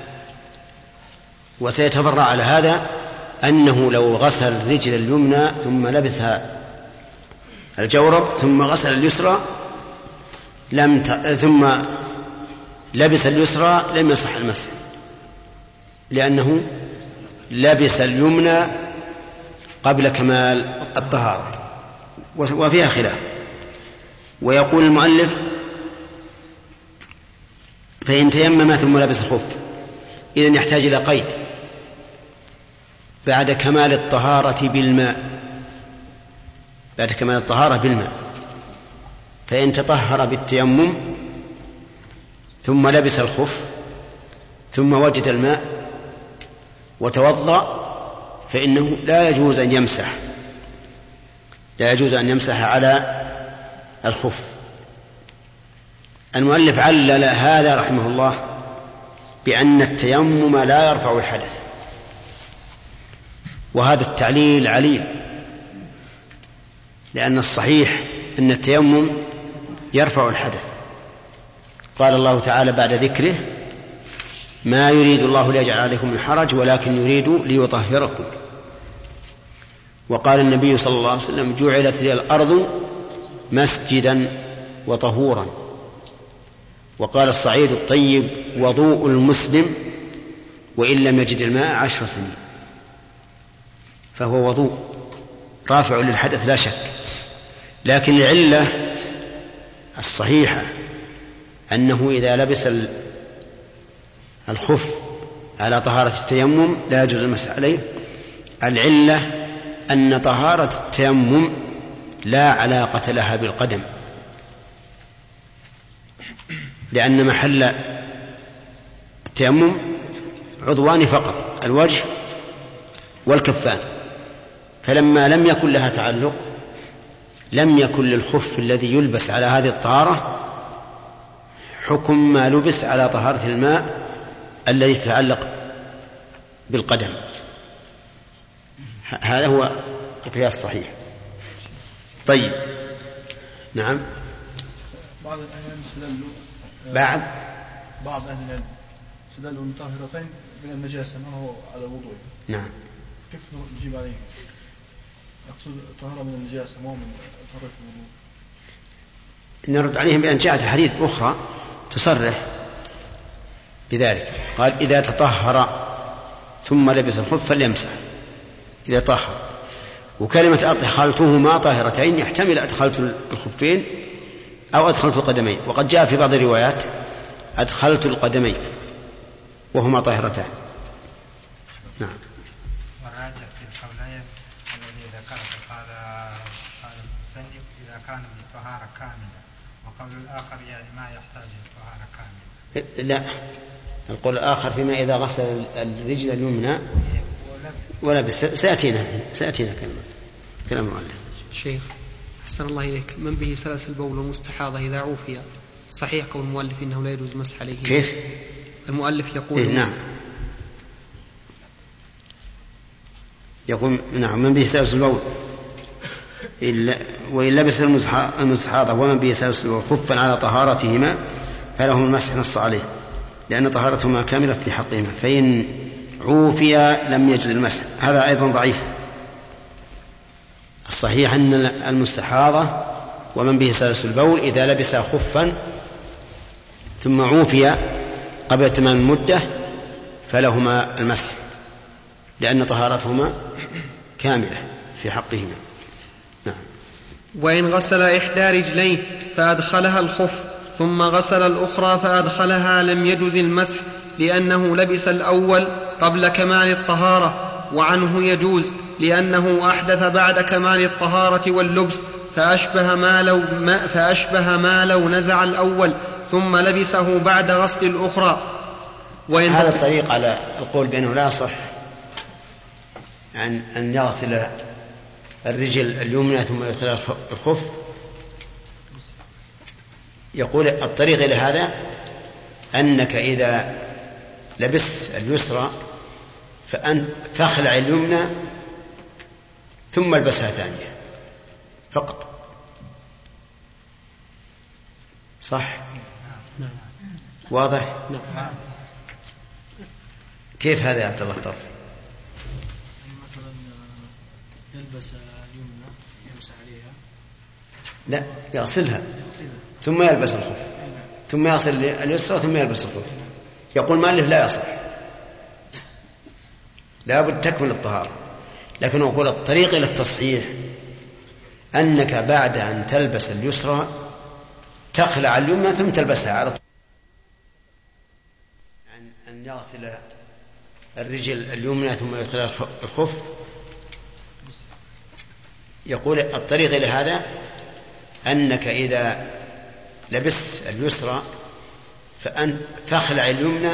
وسيتفرع على هذا أنه لو غسل الرجل اليمنى ثم لبسها الجورب ثم غسل اليسرى لم ت... ثم لبس اليسرى لم يصح المسح، لأنه لبس اليمنى قبل كمال الطهارة، وفيها خلاف. ويقول المؤلف: فإن تيمم ثم لبس الخف، إذن يحتاج إلى قيد بعد كمال الطهارة بالماء، بعد كمال الطهارة بالماء. فإن تطهر بالتيمم ثم لبس الخف ثم وجد الماء وتوضأ فإنه لا يجوز أن يمسح لا يجوز أن يمسح على الخف. المؤلف علل هذا رحمه الله بأن التيمم لا يرفع الحدث، وهذا التعليل عليل، لأن الصحيح أن التيمم يرفع الحدث. قال الله تعالى بعد ذكره: ما يريد الله ليجعل عليكم من حرج ولكن يريد ليطهركم. وقال النبي صلى الله عليه وسلم: جعلت لي الأرض مسجدا وطهورا. وقال الصعيد الطيب: وضوء المسلم وإن لم يجد الماء عشر سنين. فهو وضوء رافع للحدث لا شك، لكن العلة الصحيحة أنه إذا لبس الخف على طهارة التيمم لا يجوز المسح عليه. العلة أن طهارة التيمم لا علاقة لها بالقدم، لأن محل التيمم عضوان فقط، الوجه والكفان، فلما لم يكن لها تعلق لم يكن للخف الذي يلبس على هذه الطهارة حكم ما لبس على طهارة الماء الذي يتعلق بالقدم. هذا هو القياس الصحيح. طيب. نعم. بعض الأحيان استدلوا بعد بعض أهل العلم استدلوا طاهرتين من النجاسة ما هو على وضوء. نعم. كيف نجيب عليه؟ أقصد طهارة من النجاسة ما هو من طهارة الوضوء. نرد عليهم بأن جاءت حديث أخرى تصرح بذلك. قال إذا تطهر ثم لبس الخف فليمسح إذا طهر. وكلمة أدخلتهما طاهرتين يحتمل أدخلت الخفين أو أدخلت القدمين، وقد جاء في بعض الروايات أدخلت القدمين وهما طاهرتان. نعم. والراجع في القولين الذي ذكرت قال قال المصنف إذا كان بطهارة كاملة، وقول الآخر يعني ما يحتاج لطهارة كاملة. لا، القول الآخر فيما إذا غسل الرجل اليمنى ولبس. سيأتينا سيأتينا كلمة كلام المؤلف. شيخ أحسن الله إليك، من به سلاسل البول والمستحاضة إذا عوفي صحيح قول المؤلف إنه لا يجوز مسح عليه؟ كيف؟ المؤلف يقول إيه نعم. يقول نعم من به سلاسل البول وإن لبس المستحاضة ومن به سلاسل البول خفا على طهارتهما فله المسح نص عليه، لأن طهارتهما كاملة في حقهما، فإن عوفي لم يجوز المسح. هذا أيضا ضعيف. الصحيح أن المستحاضة ومن به سلاسل البول إذا لبس خفا ثم عوفي قبل تمام المدة فلهما المسح، لأن طهارتهما كاملة في حقهما. نعم. وإن غسل إحدى رجليه فأدخلها الخف ثم غسل الأخرى فأدخلها لم يجز المسح، لأنه لبس الأول قبل كمال الطهارة، وعنه يجوز لأنه أحدث بعد كمال الطهارة واللبس، فأشبه ما لو, ما فأشبه ما لو نزع الأول ثم لبسه بعد غسل الأخرى. وإن هذا الطريق على القول بأنه لا صح عن أن يغسل الرجل اليمنى ثم يغسل الخف. يقول الطريق إلى هذا أنك إذا لبست اليسرى فأن فاخلع اليمنى ثم البسها ثانية فقط. صح؟ نعم. واضح؟ نعم. كيف هذا يا عبد الله الطرفي؟ مثلا يلبس اليمنى يمسح عليها. لا، يغسلها ثم يلبس الخف ثم يغسل اليسرى ثم يلبس الخف. يقول مالك لا يصح، لا بد تكمل الطهارة. لكن أقول الطريق إلى التصحيح أنك بعد أن تلبس اليسرى تخلع اليمنى ثم تلبسها على طول. أن يغسل الرجل اليمنى ثم يغسل الخف. يقول الطريق إلى هذا أنك إذا لبست اليسرى فأن فاخلع اليمنى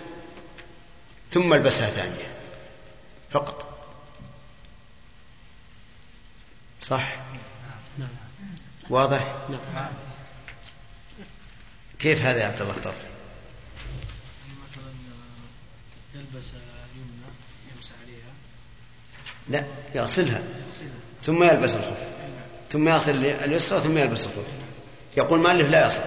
ثم البسها ثانية فقط. صح؟ نعم. واضح؟ نعم. كيف هذا يا عبد الله الطرفي؟ مثلا يلبس اليمنى يمسح عليها. لا، يغسلها ثم يلبس الخف ثم يغسل اليسرى ثم يلبس الخف. يقول مالك لا يصح،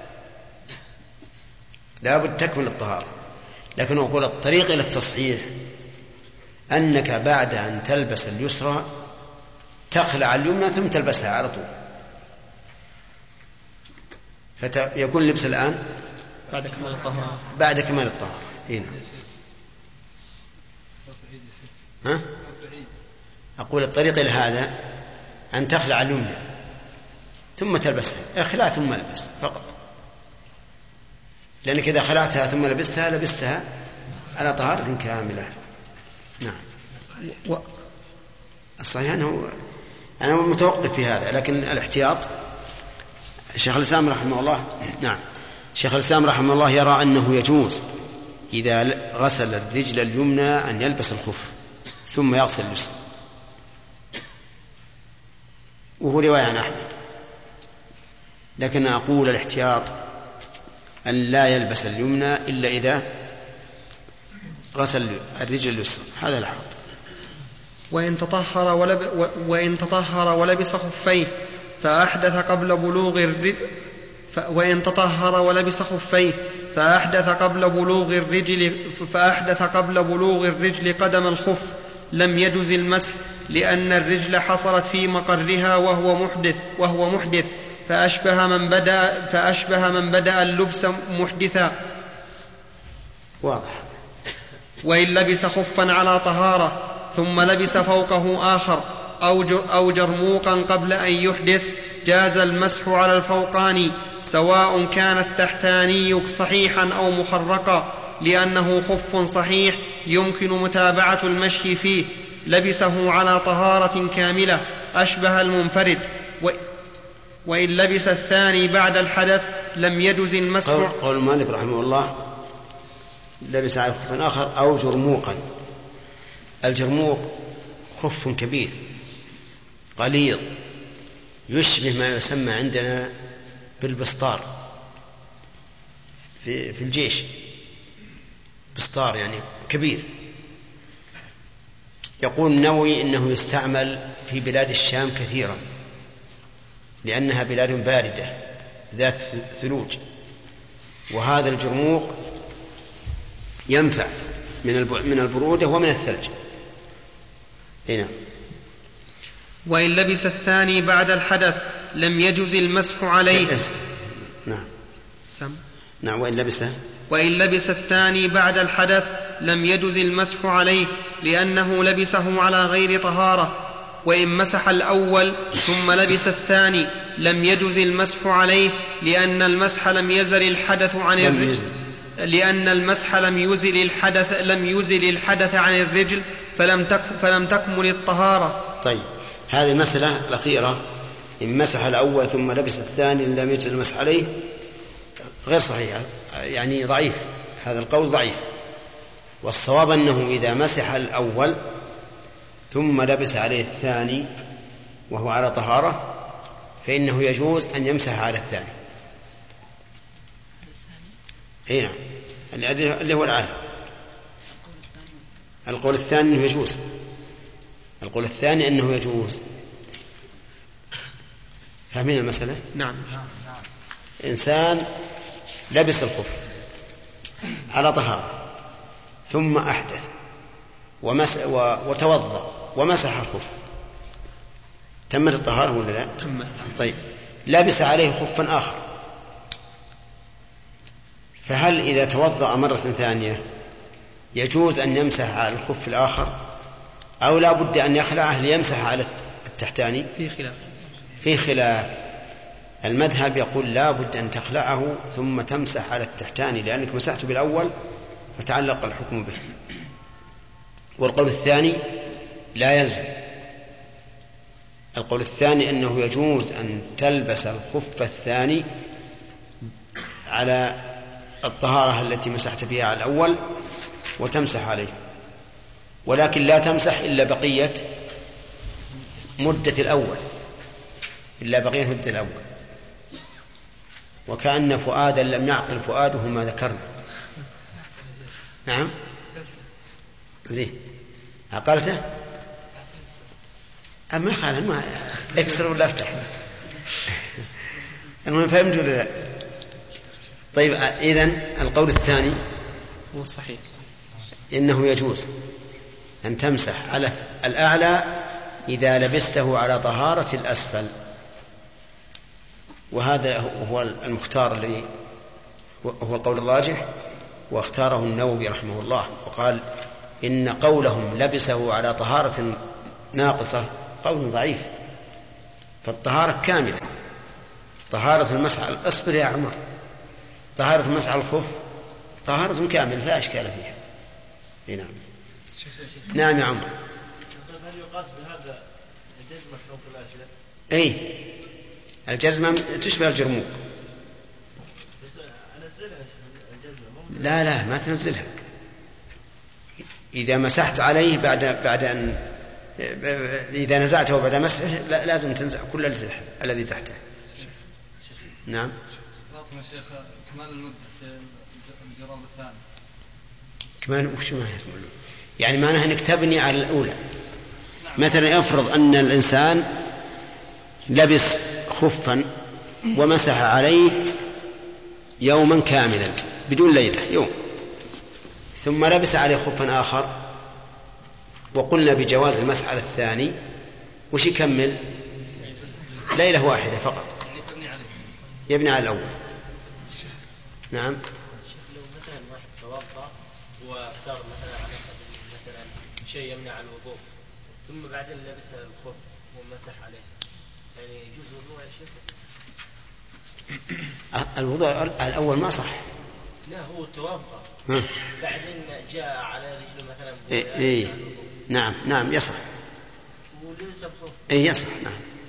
لا بد تكمل الطهارة. لكن أقول الطريق إلى التصحيح أنك بعد أن تلبس اليسرى تخلع اليمنى ثم تلبسها على طول، فيكون اللبس الآن بعد كمال الطهارة. بعد كمال الطهارة. هنا. ها؟ أقول الطريق إلى هذا أن تخلع اليمنى ثم تلبسها، اخلع ثم لبس فقط، لأنك إذا خلعتها ثم لبستها لبستها على طهارة كاملة. نعم. و... الصحيح أنه أنا متوقف في هذا، لكن الاحتياط الشيخ الإسلام رحمه الله نعم الشيخ الإسلام رحمه الله يرى أنه يجوز إذا غسل الرجل اليمنى أن يلبس الخف ثم يغسل اليسرى، وهو رواية عن أحمد. لكن أقول الاحتياط أن لا يلبس اليمنى إلا إذا غسل الرجل اليسرى، هذا الحق. وإن تطهر ولب وإن تطهر ولبس خفين فأحدث قبل بلوغ الرجل وإن تطهر ولبس خفيه فأحدث قبل بلوغ الرجل فأحدث قبل بلوغ الرجل قدم الخف لم يجز المسح، لأن الرجل حصلت في مقرها وهو محدث وهو محدث فأشبه من بدأ فأشبه من بدأ اللبس محدثا. واضح. وإن لبس خفا على طهارة ثم لبس فوقه آخر أو جرموقا قبل أن يحدث جاز المسح على الفوقاني، سواء كان التحتاني صحيحا أو مخرقا، لأنه خف صحيح يمكن متابعة المشي فيه، لبسه على طهارة كاملة أشبه المنفرد. وإن لبس الثاني بعد الحدث لم يجز المسح. قول المؤلف رحمه الله لبس على خف آخر أو جرموقا. الجرموق خف كبير غليظ يشبه ما يسمى عندنا بالبسطار في, في الجيش، بسطار يعني كبير. يقول النووي إنه يستعمل في بلاد الشام كثيرا لأنها بلاد باردة ذات ثلوج، وهذا الجرموق ينفع من البرودة ومن الثلج. هنا. وإن لبس الثاني بعد الحدث لم يجز المسح عليه. نعم. سم. نعم. وإن لبس وإن لبس الثاني بعد الحدث لم يجز المسح عليه، لأنه لبسه على غير طهارة. وإن مسح الأول ثم لبس الثاني لم يجز المسح عليه، لأن المسح لم يزل الحدث عن الرجل لأن المسح لم يزل الحدث لم يزل الحدث عن الرجل فلم تك فلم تكمل الطهارة. طيب، هذه المسألة الأخيرة إن مسح الأول ثم لبس الثاني لم يجز المسح عليه غير صحيح، يعني ضعيف، هذا القول ضعيف. والصواب أنه إذا مسح الأول ثم لبس عليه الثاني وهو على طهارة فإنه يجوز أن يمسح على الثاني. أي نعم، اللي هو العالم. القول الثاني أنه يجوز القول الثاني أنه يجوز فاهمين المسألة؟ نعم. إنسان لبس الخف على طهارة ثم أحدث ومس وتوضأ ومسح الخف، تمت الطهارة ولا لا؟ تمت. طيب، لبس عليه خفا آخر، فهل إذا توضأ مرة ثانية يجوز أن يمسح على الخف الآخر أو لا بد أن يخلعه ليمسح على التحتاني؟ في خلاف في خلاف المذهب يقول لا بد أن تخلعه ثم تمسح على التحتاني لأنك مسحت بالأول فتعلق الحكم به. والقول الثاني لا يلزم. القول الثاني أنه يجوز أن تلبس الخف الثاني على الطهارة التي مسحت فيها على الأول وتمسح عليه، ولكن لا تمسح إلا بقية مدة الأول إلا بقية مدة الأول وكأن فؤادا لم يعقل فؤاده ما ذكرنا. نعم زين، عقلته أما خالد ما اكسر ولا افتح. المهم فهمت ولا لا؟ طيب، إذن القول الثاني هو الصحيح إنه يجوز أن تمسح على الأعلى إذا لبسته على طهارة الأسفل، وهذا هو المختار الذي هو القول الراجح، واختاره النووي رحمه الله وقال إن قولهم لبسه على طهارة ناقصة قول ضعيف، فالطهارة كاملة. طهارة المسح على الأسفل يا عمر، طهارة المسح على الخف طهارة كاملة لا إشكال فيها. نعم. نعم يا عمر. هل يقاس بهذا الجزمة شروط الأشياء؟ أي الجزمة تشبه الجرموق. بس أنزلها الجزمة؟ لا لا ما تنزلها. إذا مسحت عليه بعد بعد أن إذا نزعته بعد مسحه لازم تنزع كل الذي تحته. نعم. اشتراطنا الشيخ كمال المدة في الجراب الثاني. كمان وش ما يسمونه؟ يعني معناها انك تبني على الأولى. مثلا افرض أن الإنسان لبس خفا ومسح عليه يوما كاملا بدون ليلة يوم، ثم لبس عليه خفا آخر وقلنا بجواز المسح على الثاني، وش يكمل؟ ليلة واحدة فقط يبني على الأول. نعم. لو مثلا واحد توضأ وصار مثلا على مثلا شيء يمنع الوضوء ثم بعدين لبس الخف ومسح عليه، يعني يجوز وضوء يا شيخ؟ الوضوء الأول ما صح. لا هو توضأ بعدين جاء على رجله مثلا إيه إيه. نعم نعم يصح. ولبس الخف. إيه يصح. نعم.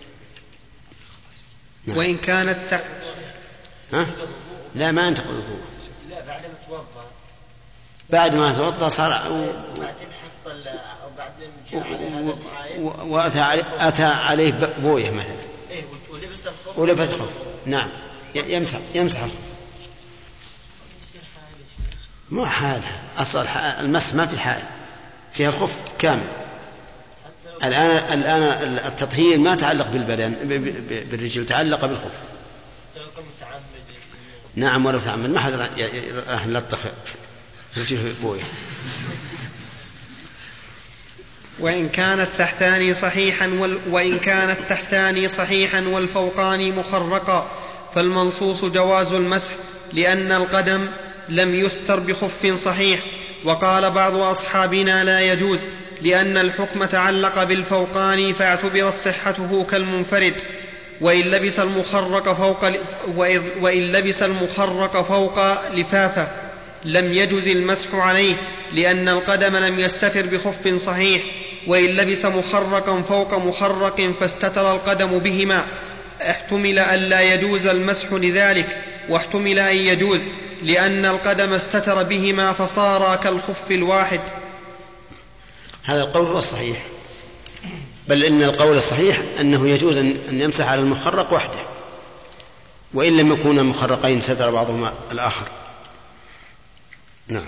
نعم. وإن كانت تحت ها؟ لا ما ينتقض الوضوء. لا بعد ما توضأ. بعد ما توضأ صار بعدين حط أو بعدين جاء على هذا المعاين وأتى عليه أتى عليه بويه مثلا. إيه ولبس الخف. ولبس الخف. نعم يمسح يمسح. ما حالها أصل المسح ما في حال فيها الخف كامل. الآن الآن التطهير ما تعلق بالبدن بالرجل، تعلق بالخف. نعم ولا تعمد ما حد راح نلطخ رجله بويه. وإن كانت تحتان صحيحا وال... وإن كانت تحتان صحيحا والفوقان مخرقا فالمنصوص جواز المسح لأن القدم لم يستر بخف صحيح. وقال بعض أصحابنا لا يجوز لأن الحكم تعلق بالفوقان فاعتبرت صحته كالمنفرد. وإن لبس المخرق فوق وإن لبس المخرق فوق لفافة لم يجز المسح عليه لأن القدم لم يستتر بخف صحيح. وإن لبس مخرقا فوق مخرق فاستتر القدم بهما احتمل أن لا يجوز المسح لذلك، واحتمل أن يجوز لأن القدم استتر بهما فصار كالخف الواحد. هذا القول هو الصحيح، بل إن القول الصحيح أنه يجوز أن يمسح على المخرق وحده وإن لم يكونا مخرقين ستر بعضهما الآخر. نعم.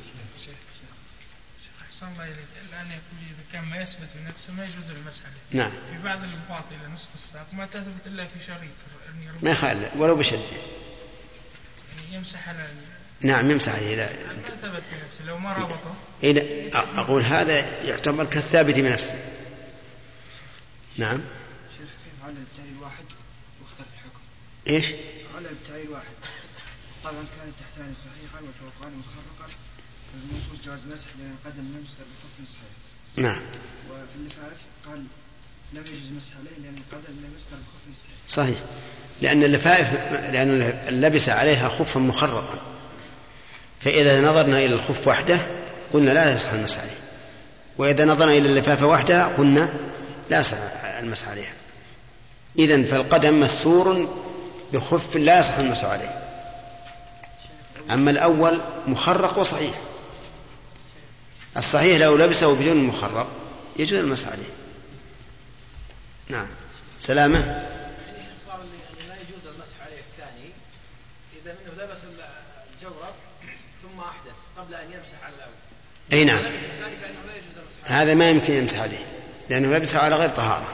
أحسن الله إليك. الآن يقول إذا كان ما يثبت بنفسه ما يجوز المسح عليه. نعم. في بعض النقاط إلى نصف الساق ما تثبت إلا في شريط ما يخالف ولو بشدة. يعني يمسح على. نعم يمسح عليه. إذا ما ثبت بنفسه لو ما رابطه. إذا أقول هذا يعتبر كالثابت بنفسه. نعم. شيخ كيف على التعليل واحد واختلف الحكم؟ إيش؟ على التعليل واحد طبعا كان التحتان صحيحا والفوقان مخرقا فالمنصوص جواز مسح لأن القدم لم يستر بخف صحيح. نعم. وفي اللفاف قال لم يجوز مسح عليه لأن القدم لم يستر بخف صحيح. صحيح، لأن اللفائف لأن اللبس عليها خفا مخرقا، فإذا نظرنا إلى الخف وحده قلنا لا يصح المسح عليه، وإذا نظرنا إلى اللفافة وحدها قلنا لا يصح المسح عليها. إذن فالقدم مستور بخف لا يصح المسح عليه. أما الأول مخرق وصحيح. الصحيح لو لبسه بدون المخرق يجوز المسح عليه. نعم. سلامة. لا يجوز المسح عليه الثاني إذا منه لبس الجورب ثم أحدث قبل أن يمسح على الأول. أي نعم. هذا ما يمكن يمسح عليه لأنه لبسه على غير طهارة.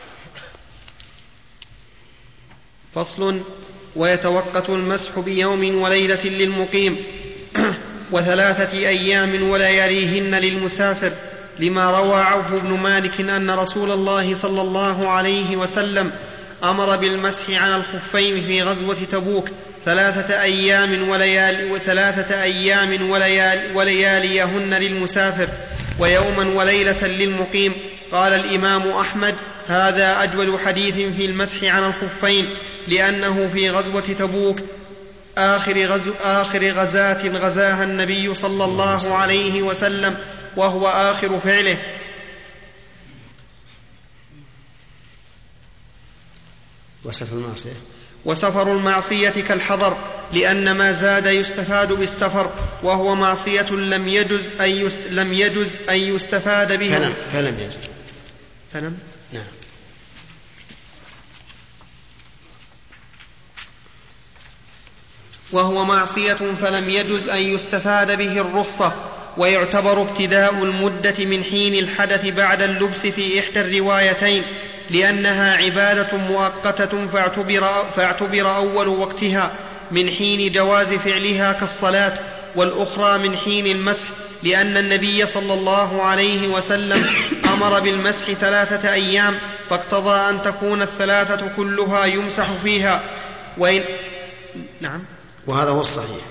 فصل. ويتوقت المسح بيوم وليلة للمقيم وثلاثة أيام ولياليهن للمسافر، لما روى عوف بن مالك أن رسول الله صلى الله عليه وسلم أمر بالمسح على الخفين في غزوة تبوك ثلاثة أيام وليالي وثلاثة أيام وليالي ولياليهن للمسافر ويوما وليلة للمقيم. قال الإمام أحمد هذا أجود حديث في المسح على الخفين لأنه في غزوة تبوك آخر, غزو آخر غزاة غزاها النبي صلى الله عليه وسلم وهو آخر فعله. وسفر المعصية وسفر المعصية كالحضر لأن ما زاد يستفاد بالسفر وهو معصية لم يجز أن, يست لم يجز أن يستفاد به فلم, فلم يجز فلم نعم. وهو معصية فلم يجز أن يستفاد به الرخصة. ويعتبر ابتداء المدة من حين الحدث بعد اللبس في إحدى الروايتين لأنها عبادة مؤقتة فاعتبر, فاعتبر أول وقتها من حين جواز فعلها كالصلاة، والأخرى من حين المسح، لأن النبي صلى الله عليه وسلم أمر بالمسح ثلاثة أيام، فاقتضى أن تكون الثلاثة كلها يمسح فيها. وإن نعم، وهذا هو الصحيح.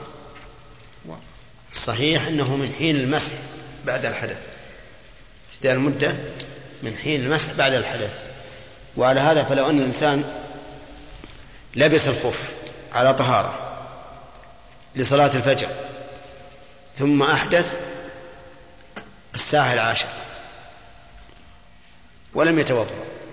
الصحيح أنه من حين المسح بعد الحدث، ابتداء المدة من حين المسح بعد الحدث. وعلى هذا فلو أن الإنسان لبس الخف على طهارة لصلاة الفجر ثم أحدث الساعة العاشرة ولم يتوضأ،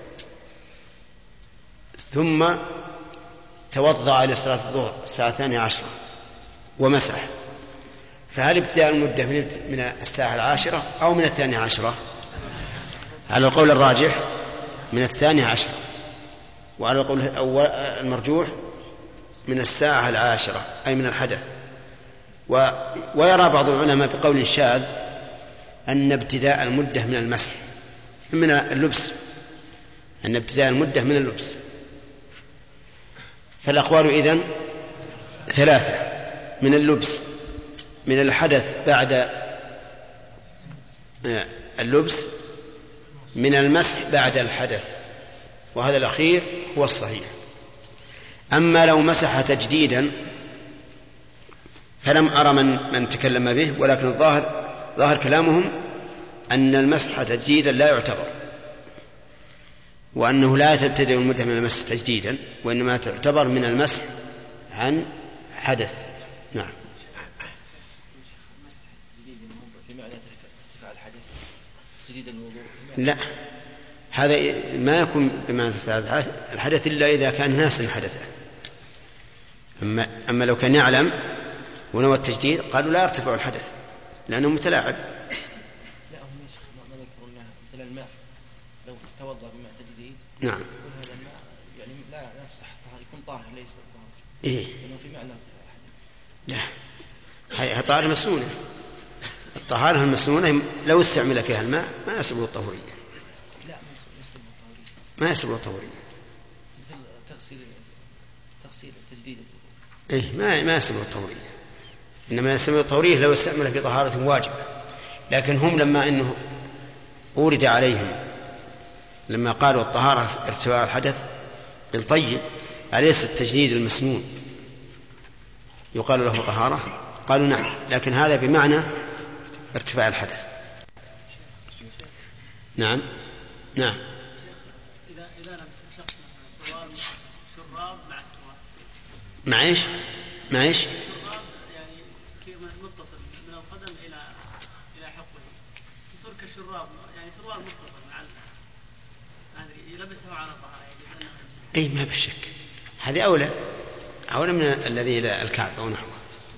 ثم توضأ لصلاة الظهر الساعة الثانية عشرة ومسح، فهل ابتداء المدة من الساعة العاشرة أو من الثانية عشرة؟ على القول الراجح من الثانية عشرة، وعلى القول المرجوح من الساعة العاشرة أي من الحدث. و... ويرى بعض العلماء بقول شاذ أن ابتداء المدة من المسح من اللبس، أن ابتداء المدة من اللبس. فالأقوال إذن ثلاثة: من اللبس، من الحدث بعد اللبس، من المسح بعد الحدث، وهذا الأخير هو الصحيح. أما لو مسح تجديدا فلم أرى من, من تكلم به، ولكن الظاهر ظاهر كلامهم أن المسح تجديدا لا يعتبر، وأنه لا تبتدئ المدة من المسح تجديدا، وإنما تعتبر من المسح عن حدث. نعم. لا، هذا ما يكون بمعنى الحدث إلا إذا كان ناسا حدثه. أما, أما لو كان يعلم ونوى التجديد قالوا لا يرتفع الحدث لأنه متلاعب. لا، هم ما يذكرون مثل الماء لو تتوضأ بماء تجديد. نعم. هذا الماء يعني لا لا يصح يكون طاهر ليس طاهر. إيه. لأنه في معنى. لا، هي طهارة مسنونة. الطهارة المسنونة لو استعمل فيها الماء ما يسلب الطهورية. لا، ما يسلب الطهورية. ما يسلب الطهورية. مثل تغسيل تغسيل التجديد. إيه، ما ما يسلب الطهورية. إنما يسلب الطهورية لو استعمل في طهارة واجبة. لكن هم لما إنه أورد عليهم لما قالوا الطهارة ارتفاع الحدث بالطيب، أليس التجديد المسنون يقال له طهارة؟ قالوا نعم، لكن هذا بمعنى ارتفاع الحدث. نعم. نعم. إذا إذا لبس شخص سوار شراب مع سروال مع إيش؟ مع إيش؟ شراب يعني يصير متصل من القدم إلى إلى حقه، يصير كالشراب يعني سروال متصل مع هذه يلبسه على طهارة يعني. إيه، ما بالشك هذه أولى أولى من الذي إلى الكعب أو نحوه.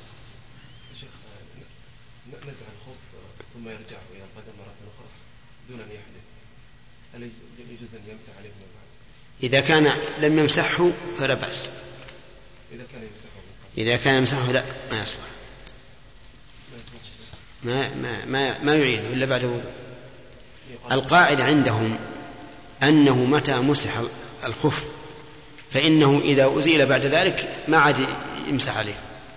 نزع الخف ثم يرجع إلى القدم مرة أخرى دون أن يحدث، هل يجوز أن يمسح عليه من بعد؟ إذا كان لم يمسحه فلا بأس. إذا كان يمسحه إذا كان يمسحه لا ما يصلح، ما ما ما ما يعيد إلا بعد وضوء. القاعدة عندهم أنه متى مسح الخف فإنه إذا أزيل بعد ذلك ما عاد يمسح عليه.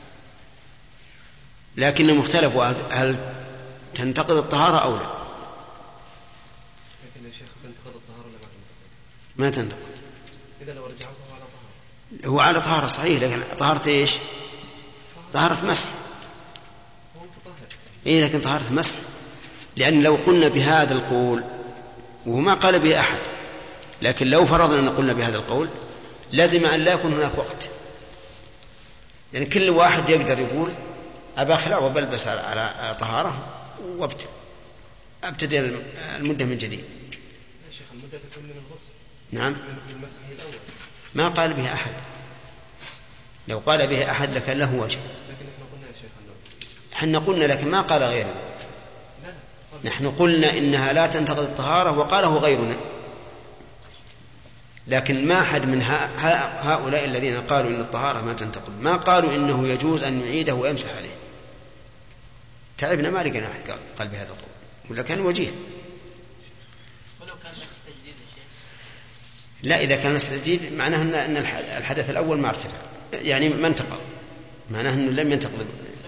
لكن مختلفوا هل تنتقض الطهارة أو لا. لكن يا شيخ تنتقض الطهارة ولا ما تنتقض؟ ما تنتقض. إذا لو رجعه هو على طهارة. هو على طهارة صحيح، لكن طهارة إيش؟ طهارة مسح. هو متطهر. إيه، لكن طهارة مسح. لأن لو قلنا بهذا القول وهو ما قال به أحد، لكن لو فرضنا أن قلنا بهذا القول لازم أن لا يكون هناك وقت. يعني كل واحد يقدر يقول أبا أخلع وبلبس على طهارة وابتدئ المدة من جديد. يا شيخ المدة تكون من الغسل. نعم. من المسح الأول. ما قال به أحد، لو قال به أحد لكان له وجه. لكن نحن قلنا يا شيخ أنه حنا قلنا لكن ما قال غيرنا. نحن قلنا إنها لا تنتقض الطهارة وقاله غيرنا، لكن ما أحد من هؤلاء الذين قالوا إن الطهارة ما تنتقض ما قالوا إنه يجوز أن يعيده ويمسح عليه. تعبنا ما لقينا أحد قال بهذا القول، ولا كان وجيه. ولو كان مسح تجديد يا شيخ؟ لا، إذا كان مسح تجديد معناه أن الحدث الأول ما ارتفع، يعني ما انتقض. معناه أنه لم ينتقض.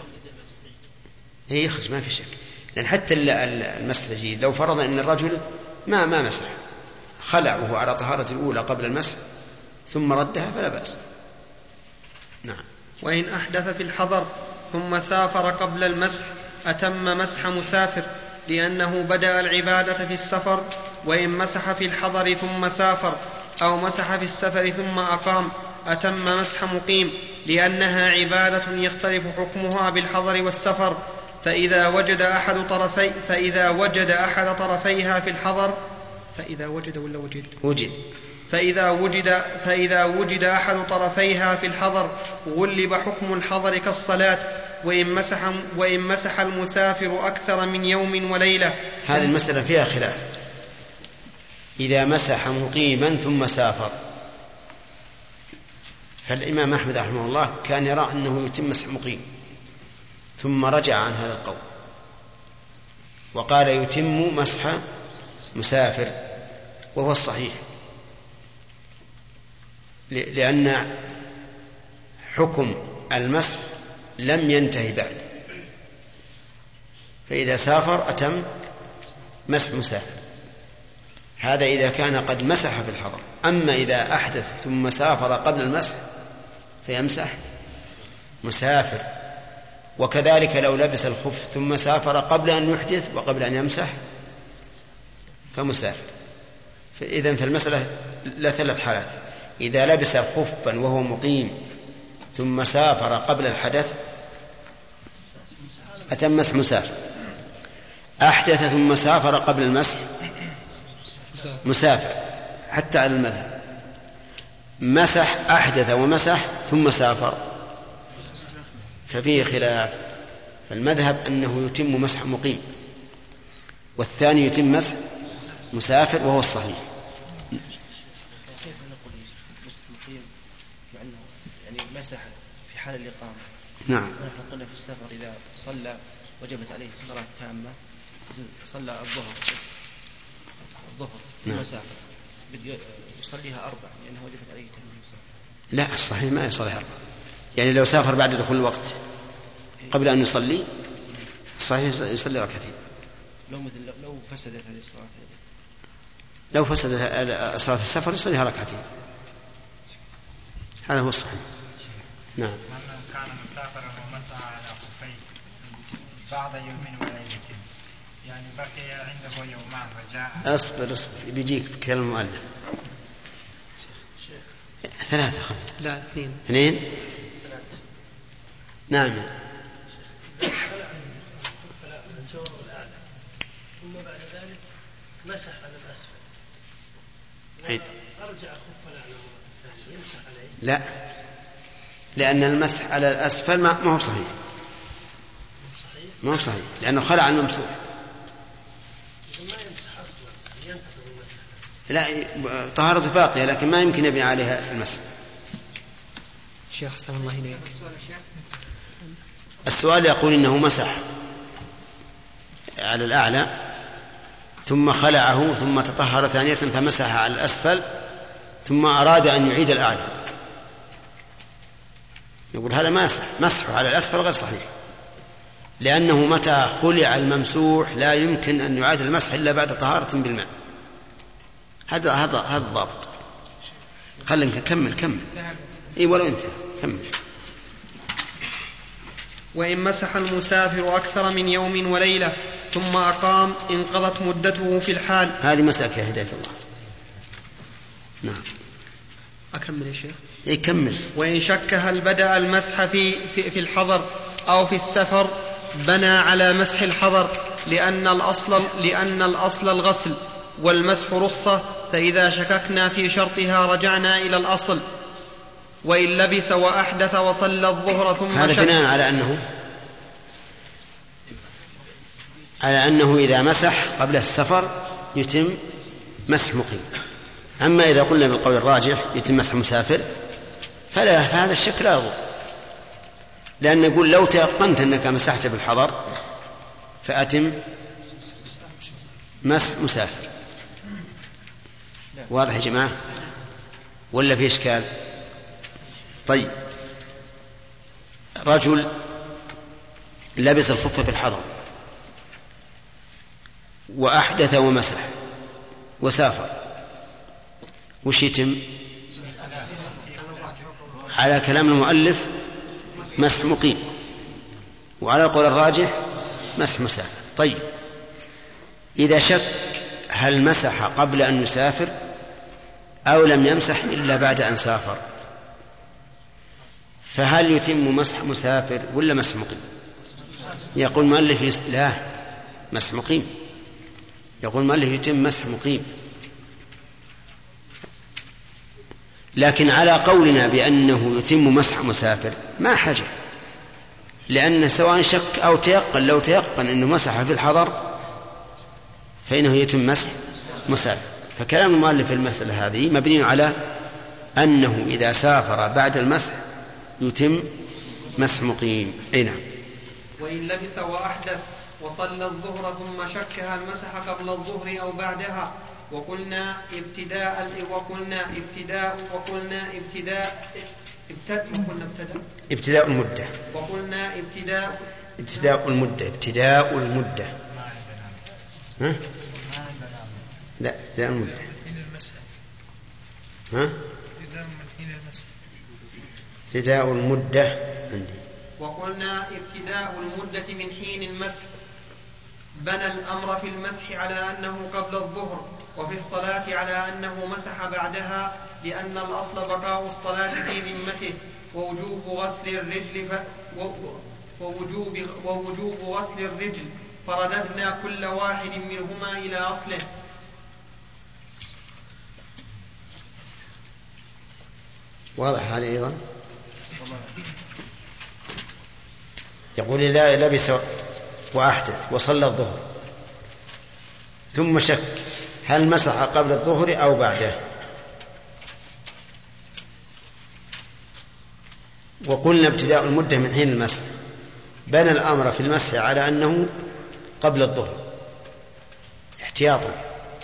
هي يخرج ما في شك، لأن حتى المسح الجيد لو فرض أن الرجل ما ما مسح، خلع وهو على طهارة الأولى قبل المسح ثم ردها فلا بأس. نعم. وإن أحدث في الحضر ثم سافر قبل المسح أتم مسح مسافر، لأنه بدأ العبادة في السفر. وإن مسح في الحضر ثم سافر أو مسح في السفر ثم أقام أتم مسح مقيم، لأنها عبادة يختلف حكمها بالحضر والسفر. فإذا وجد أحد طرفي فإذا وجد أحد طرفيها في الحضر فإذا وجد ولا وجد وجد فإذا وجد فإذا وجد أحد طرفيها في الحضر غلب حكم الحضر كالصلاة. وإن مسح وإن مسح المسافر أكثر من يوم وليلة. هذه المسألة فيها خلاف. إذا مسح مقيما ثم سافر، فالإمام أحمد رحمه الله كان يرى أنه يتم مسح مقيم، ثم رجع عن هذا القول وقال يتم مسح مسافر، وهو الصحيح، لأن حكم المسح لم ينتهي بعد، فإذا سافر أتم مسح مسافر. هذا إذا كان قد مسح في الحضر. أما إذا أحدث ثم سافر قبل المسح فيمسح مسافر. وكذلك لو لبس الخف ثم سافر قبل أن يحدث وقبل أن يمسح فمسافر. إذن في المسألة لا ثلاث حالات: إذا لبس خفا وهو مقيم ثم سافر قبل الحدث أتم مسح مسافر. أحدث ثم سافر قبل المسح مسافر حتى على المذهب. مسح أحدث ومسح ثم سافر ففيه خلاف. فالمذهب أنه يتم مسح مقيم، والثاني يتم مسح مسافر، وهو الصحيح. كيف نقول مسح مقيم مع أنه يعني مسح في حال الإقامة؟ نعم. نحن قلنا في السفر إذا صلى وجبت عليه الصلاة التامة، صلى الظهر الظهر نعم. مسافر يصليها أربع لأنه وجبت عليه تامة. لا، الصحيح ما يصليها أربع. يعني لو سافر بعد دخول الوقت قبل أن يصلي الصحيح يصلي ركعتين. لو مثل لو فسدت هذه الصلاة لو فسدت صلاة السفر يصليها ركعتين، هذا هو الصحيح. نعم. من كان مسافرا ومسح على خفيه بعد يوم وليلة، يعني بقي عنده يومان وجاء. اصبر اصبر بيجيك بكلام المؤلف. ثلاثة خمسة. لا اثنين. اثنين. نعم. ثم بعد ذلك مسح على الأسفل. أرجع خف الأعلى يمسح عليه. لا، لأن المسح على الأسفل ما هو صحيح. ما هو صحيح لأنه خلع الممسوح. ما يمسح أصلا، ينتظر المسح. لا، طهارته باقية لكن ما يمكن يبني عليها المسح. شيخ أحسن الله إليك. السؤال يقول إنه مسح على الأعلى ثم خلعه ثم تطهر ثانية فمسح على الأسفل ثم أراد أن يعيد الأعلى. نقول هذا ما يصح، مسحه على الأسفل غير صحيح، لأنه متى خلع الممسوح لا يمكن أن يعاد المسح إلا بعد طهارة بالماء. هذا هذا هذا الضابط. خلينا كمل كمل. إيه ولو أنت كمل. وإن مسح المسافر أكثر من يوم وليلة ثم أقام انقضت مدته في الحال. هذه مسألة يا هداية الله. نعم. أكمل يا شيخ. إيه كمل. وإن شك هل بدأ المسح في, في, في الحضر أو في السفر بنى على مسح الحضر، لأن الأصل, لأن الأصل الغسل والمسح رخصة، فإذا شككنا في شرطها رجعنا إلى الأصل. وإن لبس وأحدث وصلى الظهر ثم هذا شك. بناء على أنه على أنه إذا مسح قبل السفر يتم مسح مقيم. أما إذا قلنا بالقول الراجح يتم مسح مسافر فلا، هذا الشك لا يضر، لأن نقول لو تيقنت أنك مسحت بالحضر فأتم مسح مسافر. واضح يا جماعة ولا في إشكال؟ طيب، رجل لبس الخف في الحضر وأحدث ومسح وسافر، وش يتم؟ على كلام المؤلف مسح مقيم، وعلى القول الراجح مسح مسافر. طيب، إذا شك هل مسح قبل أن يسافر أو لم يمسح إلا بعد أن سافر، فهل يتم مسح مسافر ولا مسح مقيم؟ يقول المؤلف لا، مسح مقيم. يقول المؤلف يتم مسح مقيم. لكن على قولنا بأنه يتم مسح مسافر ما حاجة، لأن سواء شك أو تيقن، لو تيقن أنه مسح في الحضر فإنه يتم مسح مسافر. فكلام المؤلف في المسألة هذه مبني على أنه إذا سافر بعد المسح يتم مسح مقيم. أي نعم. وإن لبس وأحدث وصلى الظهر ثم شك هل مسح قبل الظهر أو بعدها، وقلنا ابتداء وقلنا ابتداء وقلنا ابتداء ابتداء وقلنا ابتداء ابتداء المدة وقلنا ابتداء ابتداء المدة ابتداء المدة ها؟ لا، ابتداء المدة ها؟ ابتداء المدة عندي. وقلنا ابتداء المدة من حين المسح. بنى الأمر في المسح على أنه قبل الظهر، وفي الصلاة على أنه مسح بعدها، لأن الأصل بقاء الصلاة في ذمته، ووجوب غسل الرجل ف... ووجوب... ووجوب غسل الرجل، فرددنا كل واحد منهما إلى أصله. واضح هذا أيضا. يقول إذا لبس وأحدث وصلى الظهر ثم شك هل مسح قبل الظهر أو بعده، وقلنا ابتداء المدة من حين المسح. بنى الأمر في المسح على أنه قبل الظهر احتياطا،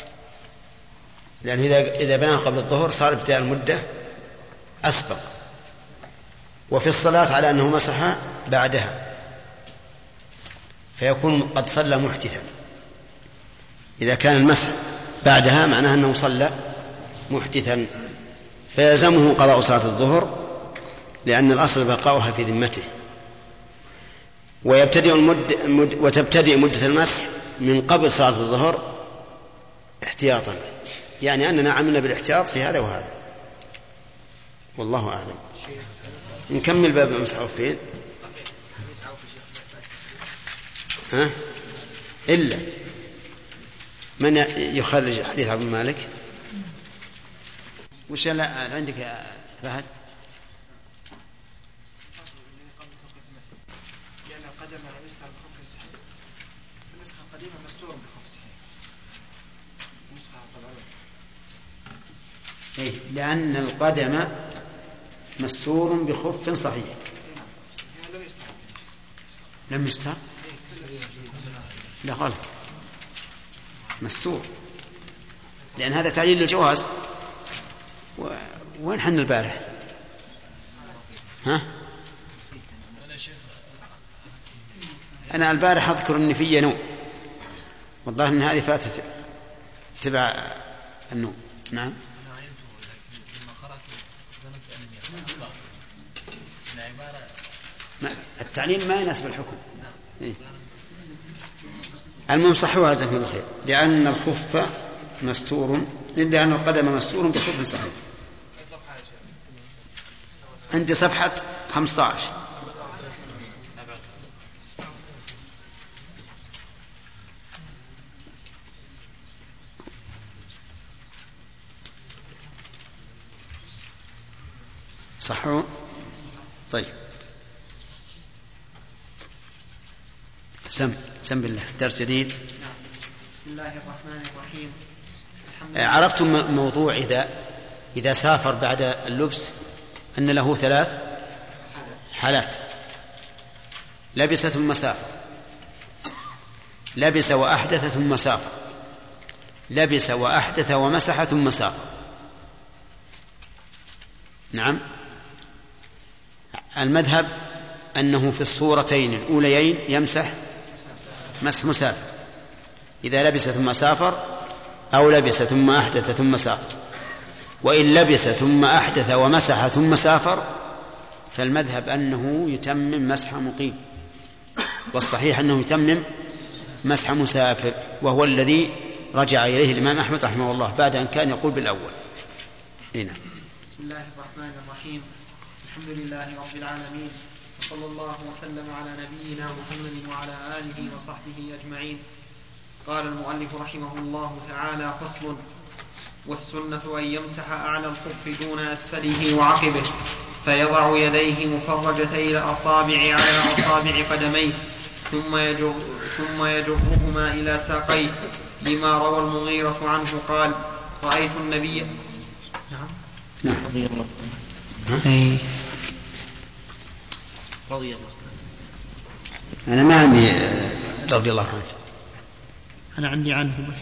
لأنه إذا بنى قبل الظهر صار ابتداء المدة أسبق. وفي الصلاة على أنه مسح بعدها، فيكون قد صلى محدثا. إذا كان المسح بعدها معناه أنه صلى محدثا، فيلزمه قضاء صلاة الظهر، لأن الأصل بقاؤها في ذمته. ويبتدئ المد... مد... وتبتدئ مدة المسح من قبل صلاة الظهر احتياطا، يعني أننا عملنا بالاحتياط في هذا وهذا، والله أعلم. نكمل باب المسح فين؟ ها؟ إلا من يخرج حديث عبد المالك؟ وش لا عندك يا فهد؟ لأن القدم لا يسمع بخف الصحيح، النسخة القديمة مستورة بخف الصحيح، النسخة طبعا. إيه، لأن القدم مستور بخف صحيح. لم يستر؟ لا غلط، مستور، لأن هذا تعليل للجواز. و... وين حن البارح؟ ها؟ أنا البارح أذكر أن في نوم، والله أن هذه فاتت تبع النوم. نعم. التعليم ما يناسب الحكم. إيه؟ المهم صحوها جزاكم الله خير، لأن الخف مستور، لأن القدم مستور بخف صحيح. عندي صفحة خمسة عشر. صحوا؟ طيب، سم سم بالله. درس جديد. بسم الله الرحمن الرحيم. عرفتم موضوع إذا إذا سافر بعد اللبس أن له ثلاث حالات: لبس ثم سافر، لبس وأحدث ثم سافر، لبس وأحدث ومسح ثم سافر. نعم. المذهب أنه في الصورتين الأوليين يمسح مسح مسافر إذا لبس ثم سافر أو لبس ثم أحدث ثم سافر. وإن لبس ثم أحدث ومسح ثم سافر فالمذهب أنه يتمم مسح مقيم، والصحيح أنه يتمم مسح مسافر، وهو الذي رجع إليه الإمام أحمد رحمه الله بعد أن كان يقول بالأول. هنا. بسم الله الرحمن الرحيم. الحمد لله رب العالمين، وصلى الله وسلم على نبينا محمد وعلى آله وصحبه أجمعين. قال المؤلف رحمه الله تعالى: فصل: والسنة أن يمسح أعلى الخف دون أسفله وعقبه، فيضع يديه مفرجتي الأصابع على أصابع قدميه، ثم يجر ثم يجرهما إلى ساقيه، لما روى المغيرة عنه قال: رأيت النبي. نعم. نعم. رضي الله عنه. رضي الله. أنا ما عندي رضي الله عنه، أنا عندي عنه بس.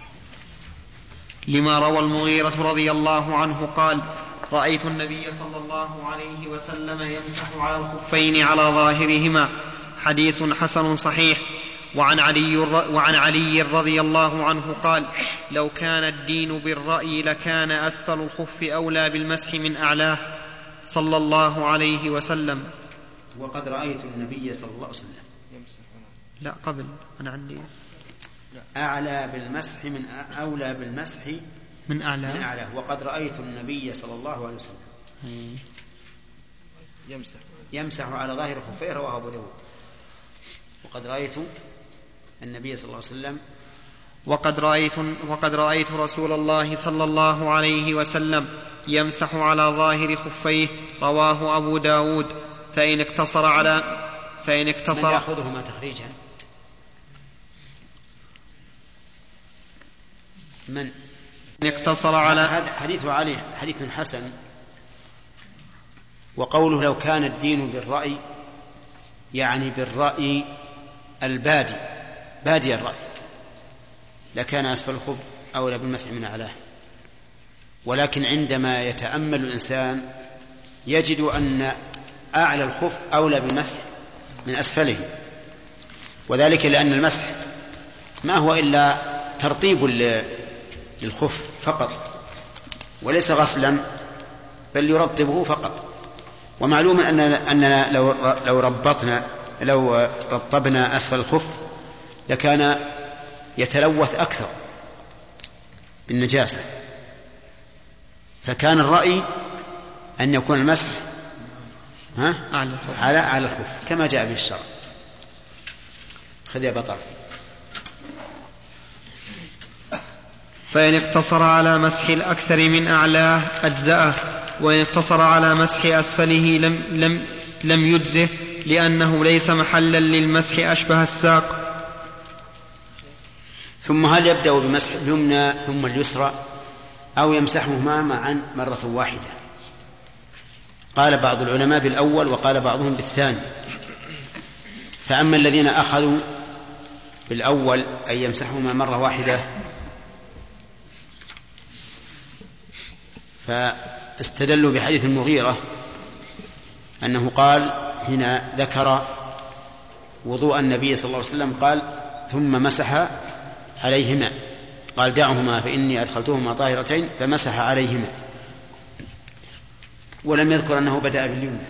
لما روى المغيرة رضي الله عنه قال: رأيت النبي صلى الله عليه وسلم يمسح على الخفين على ظاهرهما. حديث حسن صحيح. وعن علي, وعن علي رضي الله عنه قال: لو كان الدين بالرأي لكان أسفل الخف أولى بالمسح من أعلاه، صلى الله عليه وسلم. وقد رأيت النبي صلى الله عليه وسلم يمسح. لا قبل، أنا عندي أعلى بالمسح من أولى بالمسح من أعلى. من أعلى. وقد رأيت النبي صلى الله عليه وسلم يمسح يمسح على ظاهر خفيه، رواه أبو داود. وقد رأيت النبي صلى الله عليه وسلم وقد رأيت, وقد رأيت رسول الله صلى الله عليه وسلم يمسح على ظاهر خفيه، رواه أبو داود. فإن اقتصر على فإن اقتصر من يأخذهما تخريجا؟ من اقتصر على هذا حديث علي حديث حسن. وقوله لو كان الدين بالرأي يعني بالرأي البادي بادي الرأي لكان أسفل الخف أولى بالمسح من أعلاه. ولكن عندما يتأمل الإنسان يجد أن أعلى الخف أولى بالمسح من أسفله، وذلك لأن المسح ما هو إلا ترطيب للخف فقط وليس غسلا، بل يرطبه فقط. ومعلوم أننا لو لو ربطنا لو رطبنا أسفل الخف لكان يتلوث أكثر بالنجاسة، فكان الرأي أن يكون المسح ها؟ على على الخف كما جاء به الشرع. خذ يا بطل. فإن اقتصر على مسح الأكثر من أعلاه أجزأه، وإن اقتصر على مسح أسفله لم, لم, لم يجزه، لأنه ليس محلا للمسح أشبه الساق. ثم هل يبدأ بمسح اليمنى ثم اليسرى أو يمسحهما معا مرة واحدة؟ قال بعض العلماء بالأول وقال بعضهم بالثاني. فأما الذين أخذوا بالأول أي يمسحهما مرة واحدة فاستدلوا بحديث المغيرة أنه قال هنا ذكر وضوء النبي صلى الله عليه وسلم قال ثم مسح عليهما، قال دعهما فإني أدخلتهما طاهرتين فمسح عليهما، ولم يذكر أنه بدأ باليمنى.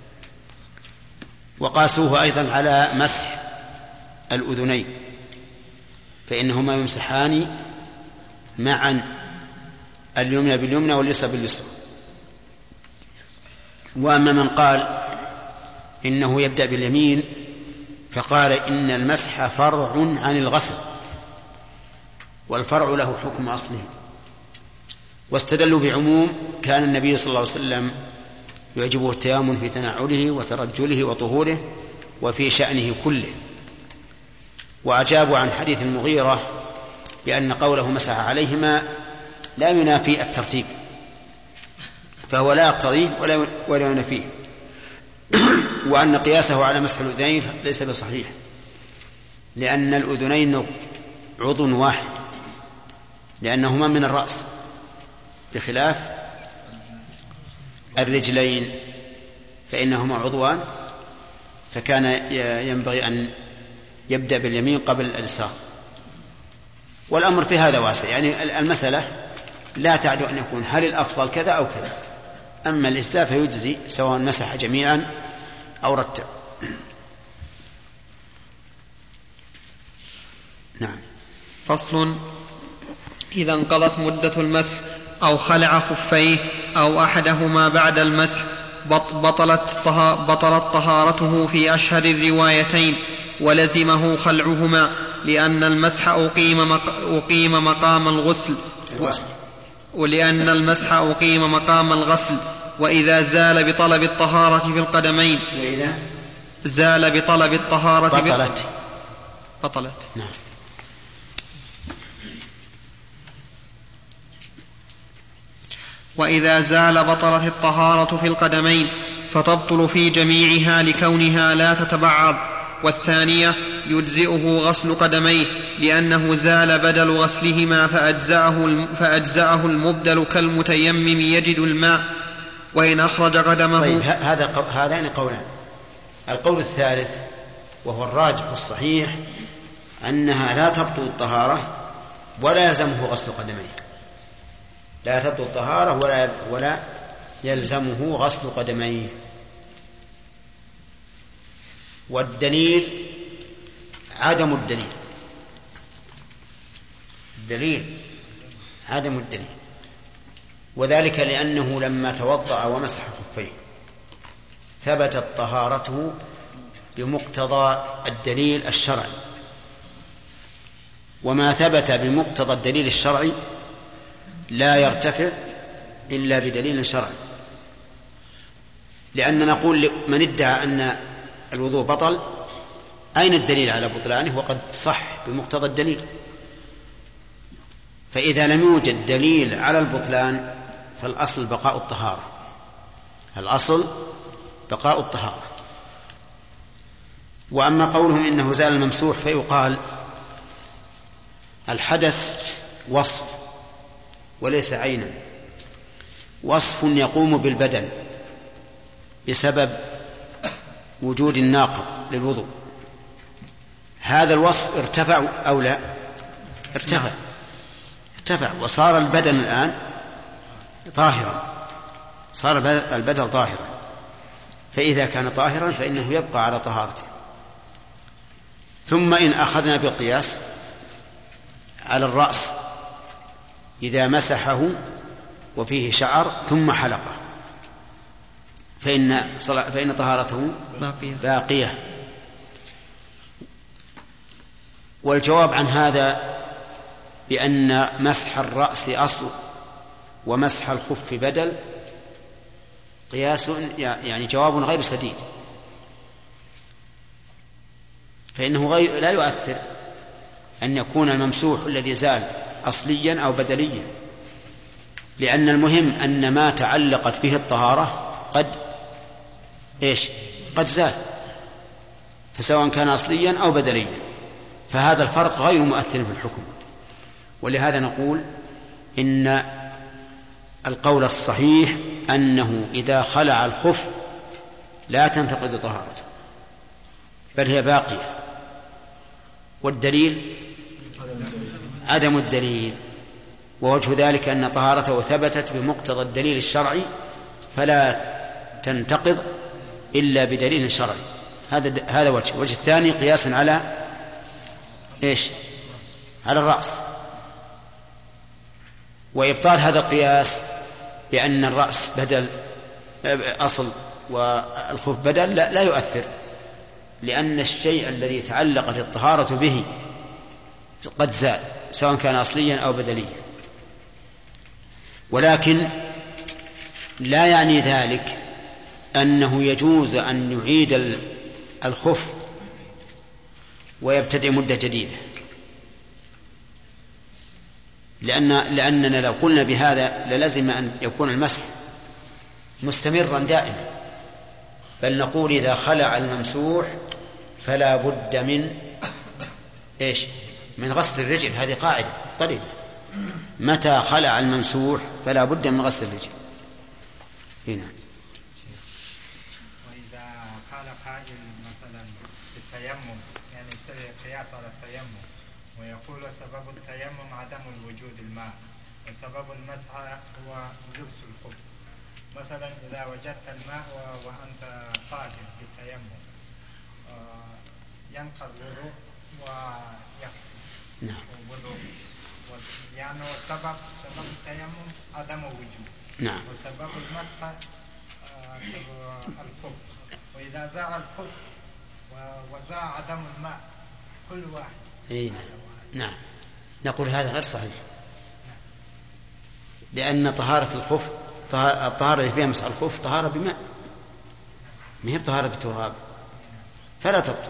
وقاسوه أيضا على مسح الأذنين فإنهما يمسحان معا، اليمنى باليمنى واليسرى باليسرى. وأما من قال إنه يبدأ باليمين فقال إن المسح فرع عن الغسل، والفرع له حكم أصله. واستدلوا بعموم كان النبي صلى الله عليه وسلم يعجبه التيامن في تنعله وترجله وطهوره وفي شأنه كله. وأجابوا عن حديث المغيرة بأن قوله مسح عليهما لا ينافي الترتيب، فهو لا يقتضيه ولا ولا ينافيه، وأن قياسه على مسح الأذنين ليس بصحيح، لأن الأذنين عضو واحد لأنهما من الرأس، بخلاف الرجلين فإنهما عضوان فكان ينبغي أن يبدأ باليمين قبل اليسار. والأمر في هذا واسع، يعني المسألة لا تعدو أن يكون هل الأفضل كذا أو كذا، أما الإجزاء فيجزي سواء مسح جميعا أو رتب. نعم. فصل: إذا انقضت مدة المسح أو خلع خفيه أو أحدهما بعد المسح بطلت, بطلت طهارته في أشهر الروايتين، ولزمه خلعهما، لأن المسح أقيم, مق... أقيم مقام الغسل ولأن المسح أقيم مقام الغسل. وإذا زال بطلب الطهارة في القدمين وإذا زال بطلب الطهارة بطلت بطلت نعم. وإذا زال بطلت الطهارة في القدمين فتبطل في جميعها لكونها لا تتبعض. والثانية يجزئه غسل قدميه لأنه زال بدل غسلهما فأجزأه, فأجزأه المبدل كالمتيمم يجد الماء وإن أخرج قدمه. طيب هذا هذان قولان. القول الثالث وهو الراجح الصحيح أنها لا تبطل الطهارة ولا يلزمه غسل قدميه، لا تبطل الطهارة ولا, ولا يلزمه غسل قدميه. والدليل عدم الدليل الدليل عدم الدليل وذلك لأنه لما توضأ ومسح خفيه ثبتت طهارته بمقتضى الدليل الشرعي، وما ثبت بمقتضى الدليل الشرعي لا يرتفع إلا بدليل شرعي. لأن نقول من ادعى أن الوضوء بطل أين الدليل على بطلانه وقد صح بمقتضى الدليل؟ فإذا لم يوجد دليل على البطلان فالأصل بقاء الطهارة، الأصل بقاء الطهارة. وأما قولهم إنه زال الممسوح فيقال الحدث وصف وليس عينا، وصف يقوم بالبدن بسبب وجود الناقض للوضوء. هذا الوصف ارتفع أو لا؟ ارتفع ارتفع وصار البدن الآن طاهرا، صار البدن طاهرا، فإذا كان طاهرا فإنه يبقى على طهارته. ثم إن أخذنا بالقياس على الرأس إذا مسحه وفيه شعر ثم حلقه فإن, فإن طهارته باقية. باقية. والجواب عن هذا بأن مسح الرأس أصل ومسح الخف بدل قياس، يعني جواب غير سديد، فإنه غير لا يؤثر أن يكون الممسوح الذي زال أصليا أو بدليا، لأن المهم أن ما تعلقت به الطهارة قد إيش قد زال، فسواء كان أصليا أو بدليا فهذا الفرق غير مؤثر في الحكم. ولهذا نقول إن القول الصحيح أنه إذا خلع الخف لا تنتقض طهارته بل هي باقية. والدليل عدم الدليل، ووجه ذلك أن طهارته ثبتت بمقتضى الدليل الشرعي فلا تنتقض إلا بدليل شرعي. هذا هذا وجه. وجه الثاني قياسا على إيش؟ على الرأس. وإبطال هذا القياس بأن الرأس بدل أصل والخف بدل لا, لا يؤثر، لأن الشيء الذي تعلقت الطهارة به قد زال سواء كان أصليا أو بدليا. ولكن لا يعني ذلك أنه يجوز أن يعيد الخف ويبتدئ مدة جديدة، لأن لأننا لو قلنا بهذا للزم أن يكون المسح مستمرا دائما، بل نقول إذا خلع الممسوح فلا بد من إيش؟ من غسل الرجل. هذه قاعدة طيب، متى خلع الممسوح فلا بد من غسل الرجل. هنا وإذا قال قائل مثلا القياس على التيمم، ويقول سبب التيمم عدم الوجود الماء، وسبب المسح هو لبس الخف. مثلا إذا وجدت الماء وأنت قادر بالتيمم ينقض الوضوء ويغسل. نعم. الوضوء لأنه سبب سبب التيمم عدم وجود. نعم. وسبب المسح الخف، وإذا زاع الخف وزاع عدم الماء كل واحد. إيه. نعم. نقول هذا غير صحيح، لأن طهارة الخف الطهارة اللي فيها مسح الخف طهارة بماء، ما هي طهارة بتراب، فلا تبطل.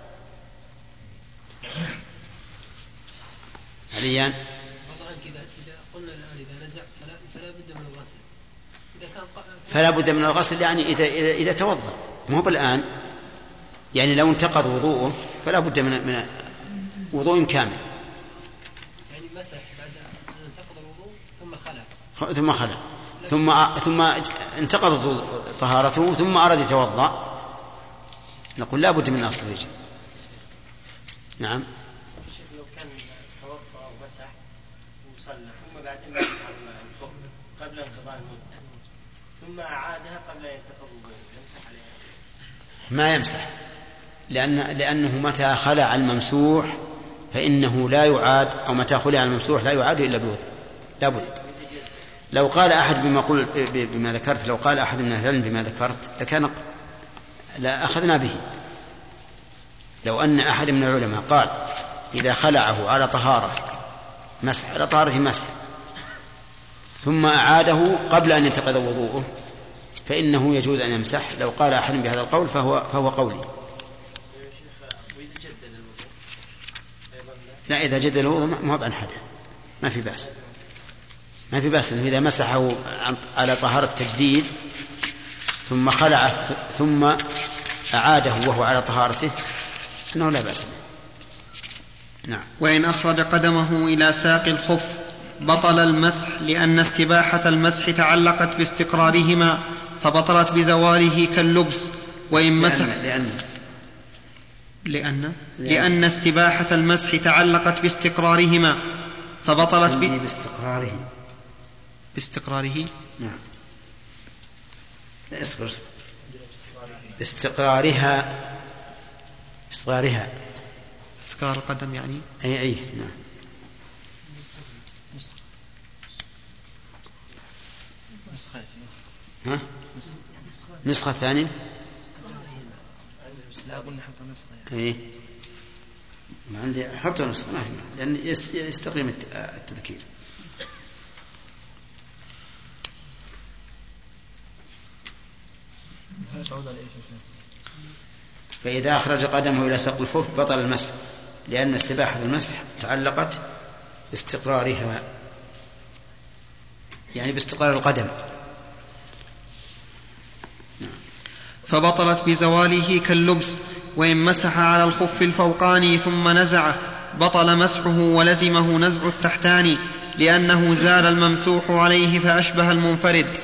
عليان. إذا قلنا الآن إذا نزع فلا بد من الغسل. إذا كان فلا بد من الغسل يعني إذا إذا, إذا توضأ، مو بالآن. يعني لو انتقض وضوءه فلا بد من من وضوء كامل. يعني مسح بعد أن انتقض الوضوء ثم خلع. ثم خلع ثم ثم انتقضت طهارته ثم أراد يتوضأ، نقول لا بد من أصل الرجل. نعم. لو كان توضأ ومسح وصلى ثم بعدين مسح الخف قبل انقضاء المدة ثم أعادها قبل أن ينتقض الوضوء يمسح عليها؟ ما يمسح، لأن لأنه متى خلع الممسوح فإنه لا يعاد، أو متى خلع الممسوح لا يعاد إلا بوضوء، لا بد. لو قال أحد بما, قل بما ذكرت لو قال أحد من أهل العلم بما ذكرت لكان لا أخذنا به. لو أن أحد من العلماء قال إذا خلعه على طهارة مسح على طهارة مسح ثم أعاده قبل أن ينتقض وضوءه فإنه يجوز أن يمسح، لو قال أحد بهذا القول فهو, فهو قولي. لا، إذا جدد الوضوء ما هو عن حدث ما في بأس، ما في بأس إذا مسحه على طهارة تجديد ثم خلع ثم أعاده وهو على طهارته أنه لا بأس. نعم. وإن أخرج قدمه إلى ساق الخف بطل المسح، لأن استباحة المسح تعلقت باستقرارهما فبطلت بزواله كاللبس. وإن مسح لأن لأن لأن استباحة المسح تعلقت باستقرارهما فبطلت ب... باستقراره باستقراره نعم. اصبر باستقرارها باستقرارها استقرار القدم يعني أي أي نعم. ها نسخة ثانية لا قلنا حط نسخة ايه ما عندي حط نسخة ما في، لأن يستقيم التذكير. فإذا أخرج قدمه إلى ساق الخف بطل المسح، لأن استباحة المسح تعلقت باستقرارها يعني باستقرار القدم. فبطلت بزواله كاللبس. وإن مسح على الخف الفوقاني ثم نزعه بطل مسحه ولزمه نزع التحتاني، لأنه زال الممسوح عليه فأشبه المنفرد.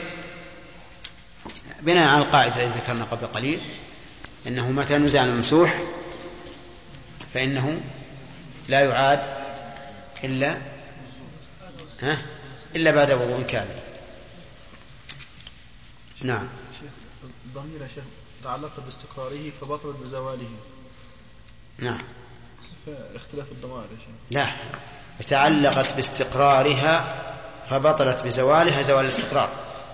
بناء على القاعدة التي ذكرنا قبل قليل أنه متى نزع الممسوح فإنه لا يعاد إلا ها إلا بعد وضوء كامل. نعم. الضمير يا شيخ تعلق باستقراره فبطلت بزواله. نعم. اختلاف الضمائر يا شيخ. لا، تعلقت باستقرارها فبطلت بزوالها زوال الاستقرار.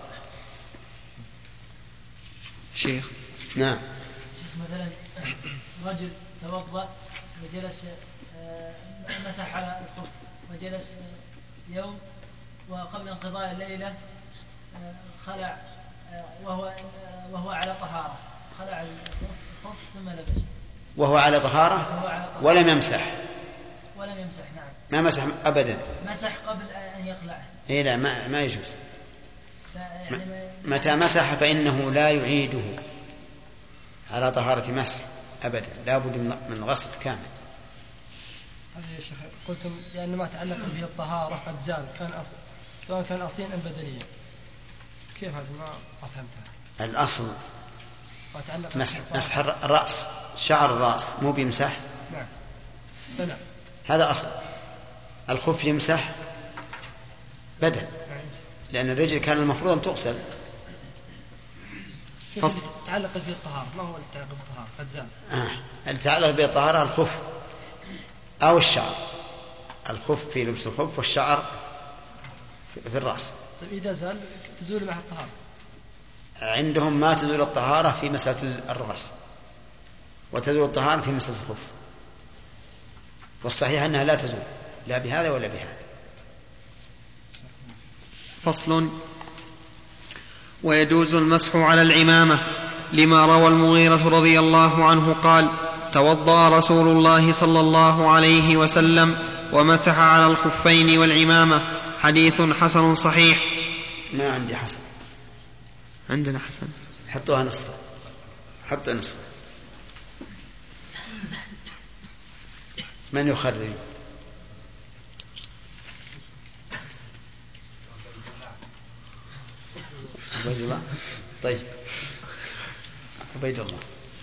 شيخ. نعم. شيخ مثلا رجل توضأ وجلس مسح على الخف وجلس يوم وقبل انقضاء الليلة خلع وهو وهو على طهارة، خلع الخف ثم لبسه وهو على طهارة ولم يمسح ولم يمسح نعم ما مسح أبدا، مسح قبل أن يخلعه. إيه لا ما, ما يجوز. يعني متى مسح فإنه لا يعيده على طهارة مسح أبدا، لا بد من غسل كامل. يا شيخ قلتم لأن ما تعلق به الطهارة قد زال، كان أصل سواء كان أصليا أم بدليا، كيف هذا ما فهمتها؟ الأصل مسح, مسح الرأس، شعر الرأس مو بيمسح. نعم. بدل. هذا أصل. الخف يمسح بدل، لأن الرجل كان المفروض أن تغسل. فصل تعلقت به الطهارة، ما هو التعلق بالطهارة؟ قد زال. آه. التعلق به الطهارة الخف أو الشعر. الخف في لبس الخف والشعر في الرأس. طيب إذا زال تزول مع الطهارة؟ عندهم ما تزول الطهارة في مسألة الرأس، وتزول الطهارة في مسألة الخف، والصحيح أنها لا تزول لا بهذا ولا بهذا. فصل. ويجوز المسح على العمامة لما روى المغيرة رضي الله عنه قال: توضأ رسول الله صلى الله عليه وسلم ومسح على الخفين والعمامة. حديث حسن صحيح. ما عندي حسن. عندنا حسن. حطوها نصفة. حط نصفة. من يخرج؟ عبيد الله. طيب عبيد الله.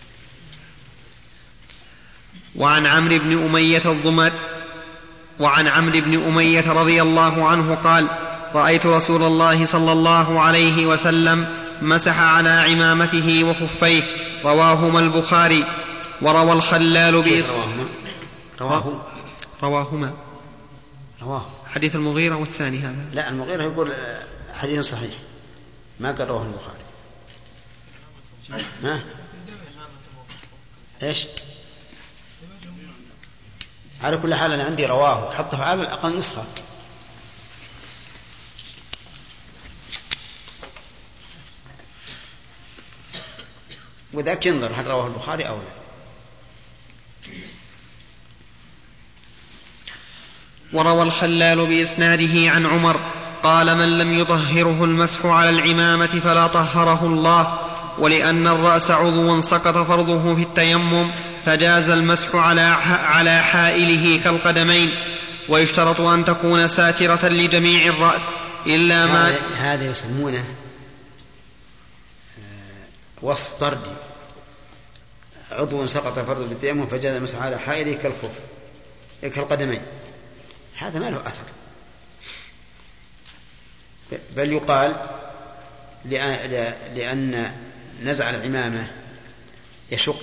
وعن عمرو بن أمية الضمر وعن عمرو بن أمية رضي الله عنه قال: رأيت رسول الله صلى الله عليه وسلم مسح على عمامته وخفيه. رواهما البخاري. وروى الخلال بإس رواه رواهما رواه حديث المغيرة والثاني هذا. لا، المغيرة يقول حديث صحيح، ما قال رواه البخاري. ها ايش؟ على كل حال أنا عندي رواه، حطه على الأقل نسخة. وذاك ينظر هل رواه البخاري أو لا. وروى الخلال بإسناده عن عمر قال: من لم يطهره المسح على العمامة فلا طهره الله. ولأن الرأس عضو سقط فرضه في التيمم فجاز المسح على على حائله كالقدمين. ويشترط أن تكون ساترة لجميع الرأس إلا ما هذا يسمونه وصف طردي. عضو سقط فرضه في التيمم فجاز المسح على حائله كالخف كالقدمين. هذا ما له أثر، بل يقال لأن نزع العمامة يشق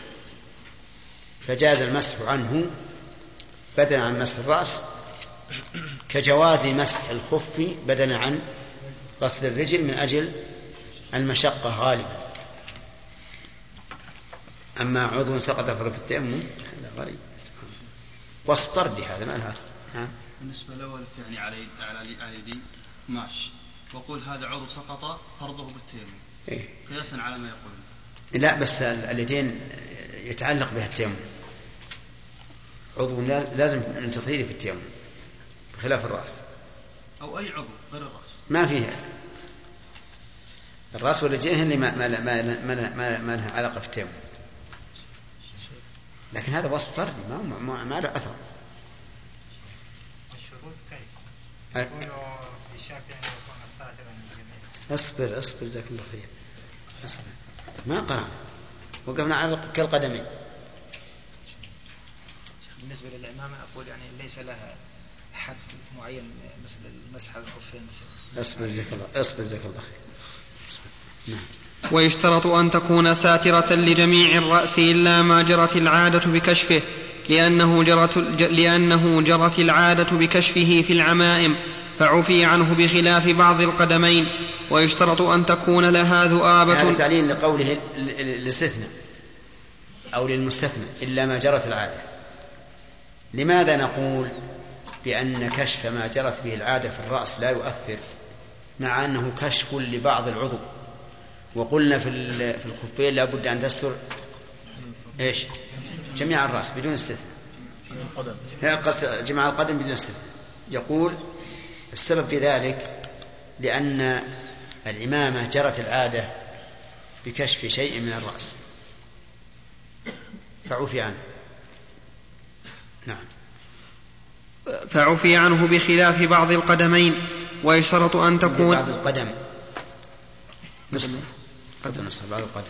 فجاز المسح عنه بدلا عن مسح الرأس، كجواز مسح الخف بدلا عن غسل الرجل من أجل المشقة غالبا. أما عضو سقط فرض في التيمم هذا غريب، وصف طردي هذا ما له أثر. بالنسبة الأول يعني على على يدي ماشي، وقول هذا عضو سقط فرضه بالتيمم إيه؟ قياسا على ما يقول. لا بس اليدين يتعلق بها التيمم، عضو لازم أن تطهيره في التيمم بخلاف الرأس أو أي عضو غير الرأس. ما فيها الرأس والرجلين اللي ما ما ما ما, ما, ما لها علاقة في التيمم، لكن هذا وصف فردي ما ما, ما له أثر. الشروط كيف؟ يقولوا في شرط أن يكون ساترا للجميع. اصبر اصبر جزاك الله خير. اصبر ما قرأنا، وقفنا على كالقدمين. بالنسبة للعمامة أقول يعني ليس لها حد معين مثل المسح على الخفين مثلا. اصبر جزاك الله اصبر جزاك الله خير. نعم. ويشترط أن تكون ساترة لجميع الرأس إلا ما جرت العادة بكشفه، لأنه جرت, لأنه جرت العادة بكشفه في العمائم فعفي عنه بخلاف بعض القدمين. ويشترط أن تكون لها ذؤابة. هذا تعليل لقوله للاستثناء أو للمستثنى إلا ما جرت العادة. لماذا نقول بأن كشف ما جرت به العادة في الرأس لا يؤثر مع أنه كشف لبعض العضو؟ وقلنا في الخفين لا بد أن تستر إيش؟ جميع الرأس بدون استثناء، جميع القدم بدون استثناء. يقول السبب في ذلك لأن العمامة جرت العادة بكشف شيء من الرأس فعفي عنه. نعم. فعفي عنه بخلاف بعض القدمين. ويشترط أن تكون بعض القدم نصف قدم نصف بعض القدم.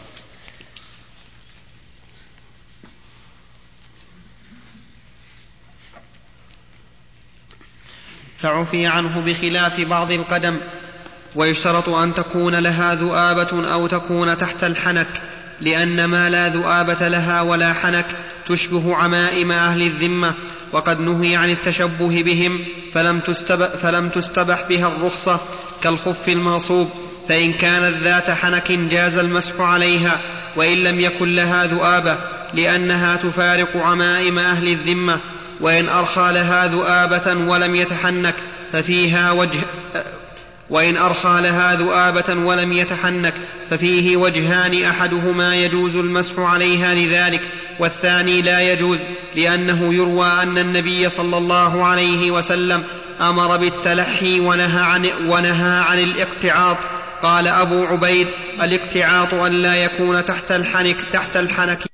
فعفي عنه بخلاف بعض القدم. ويشترط أن تكون لها ذؤابة أو تكون تحت الحنك، لأن ما لا ذؤابة لها ولا حنك تشبه عمائم أهل الذمة، وقد نهي عن التشبه بهم فلم تستبح, فلم تستبح بها الرخصة كالخف المغصوب، فإن كانت ذات حنك جاز المسح عليها وإن لم يكن لها ذؤابة، لأنها تفارق عمائم أهل الذمة. وإن أرخى لها ذؤابة ولم يتحنك ففيها وجه وإن أرخى لها ذؤابة ولم يتحنك ففيه وجهان، أحدهما يجوز المسح عليها لذلك، والثاني لا يجوز، لأنه يروى أن النبي صلى الله عليه وسلم أمر بالتلحي ونهى عن, ونهى عن الاقتعاط. قال أبو عبيد: الاقتعاط أن لا يكون تحت الحنك, تحت الحنك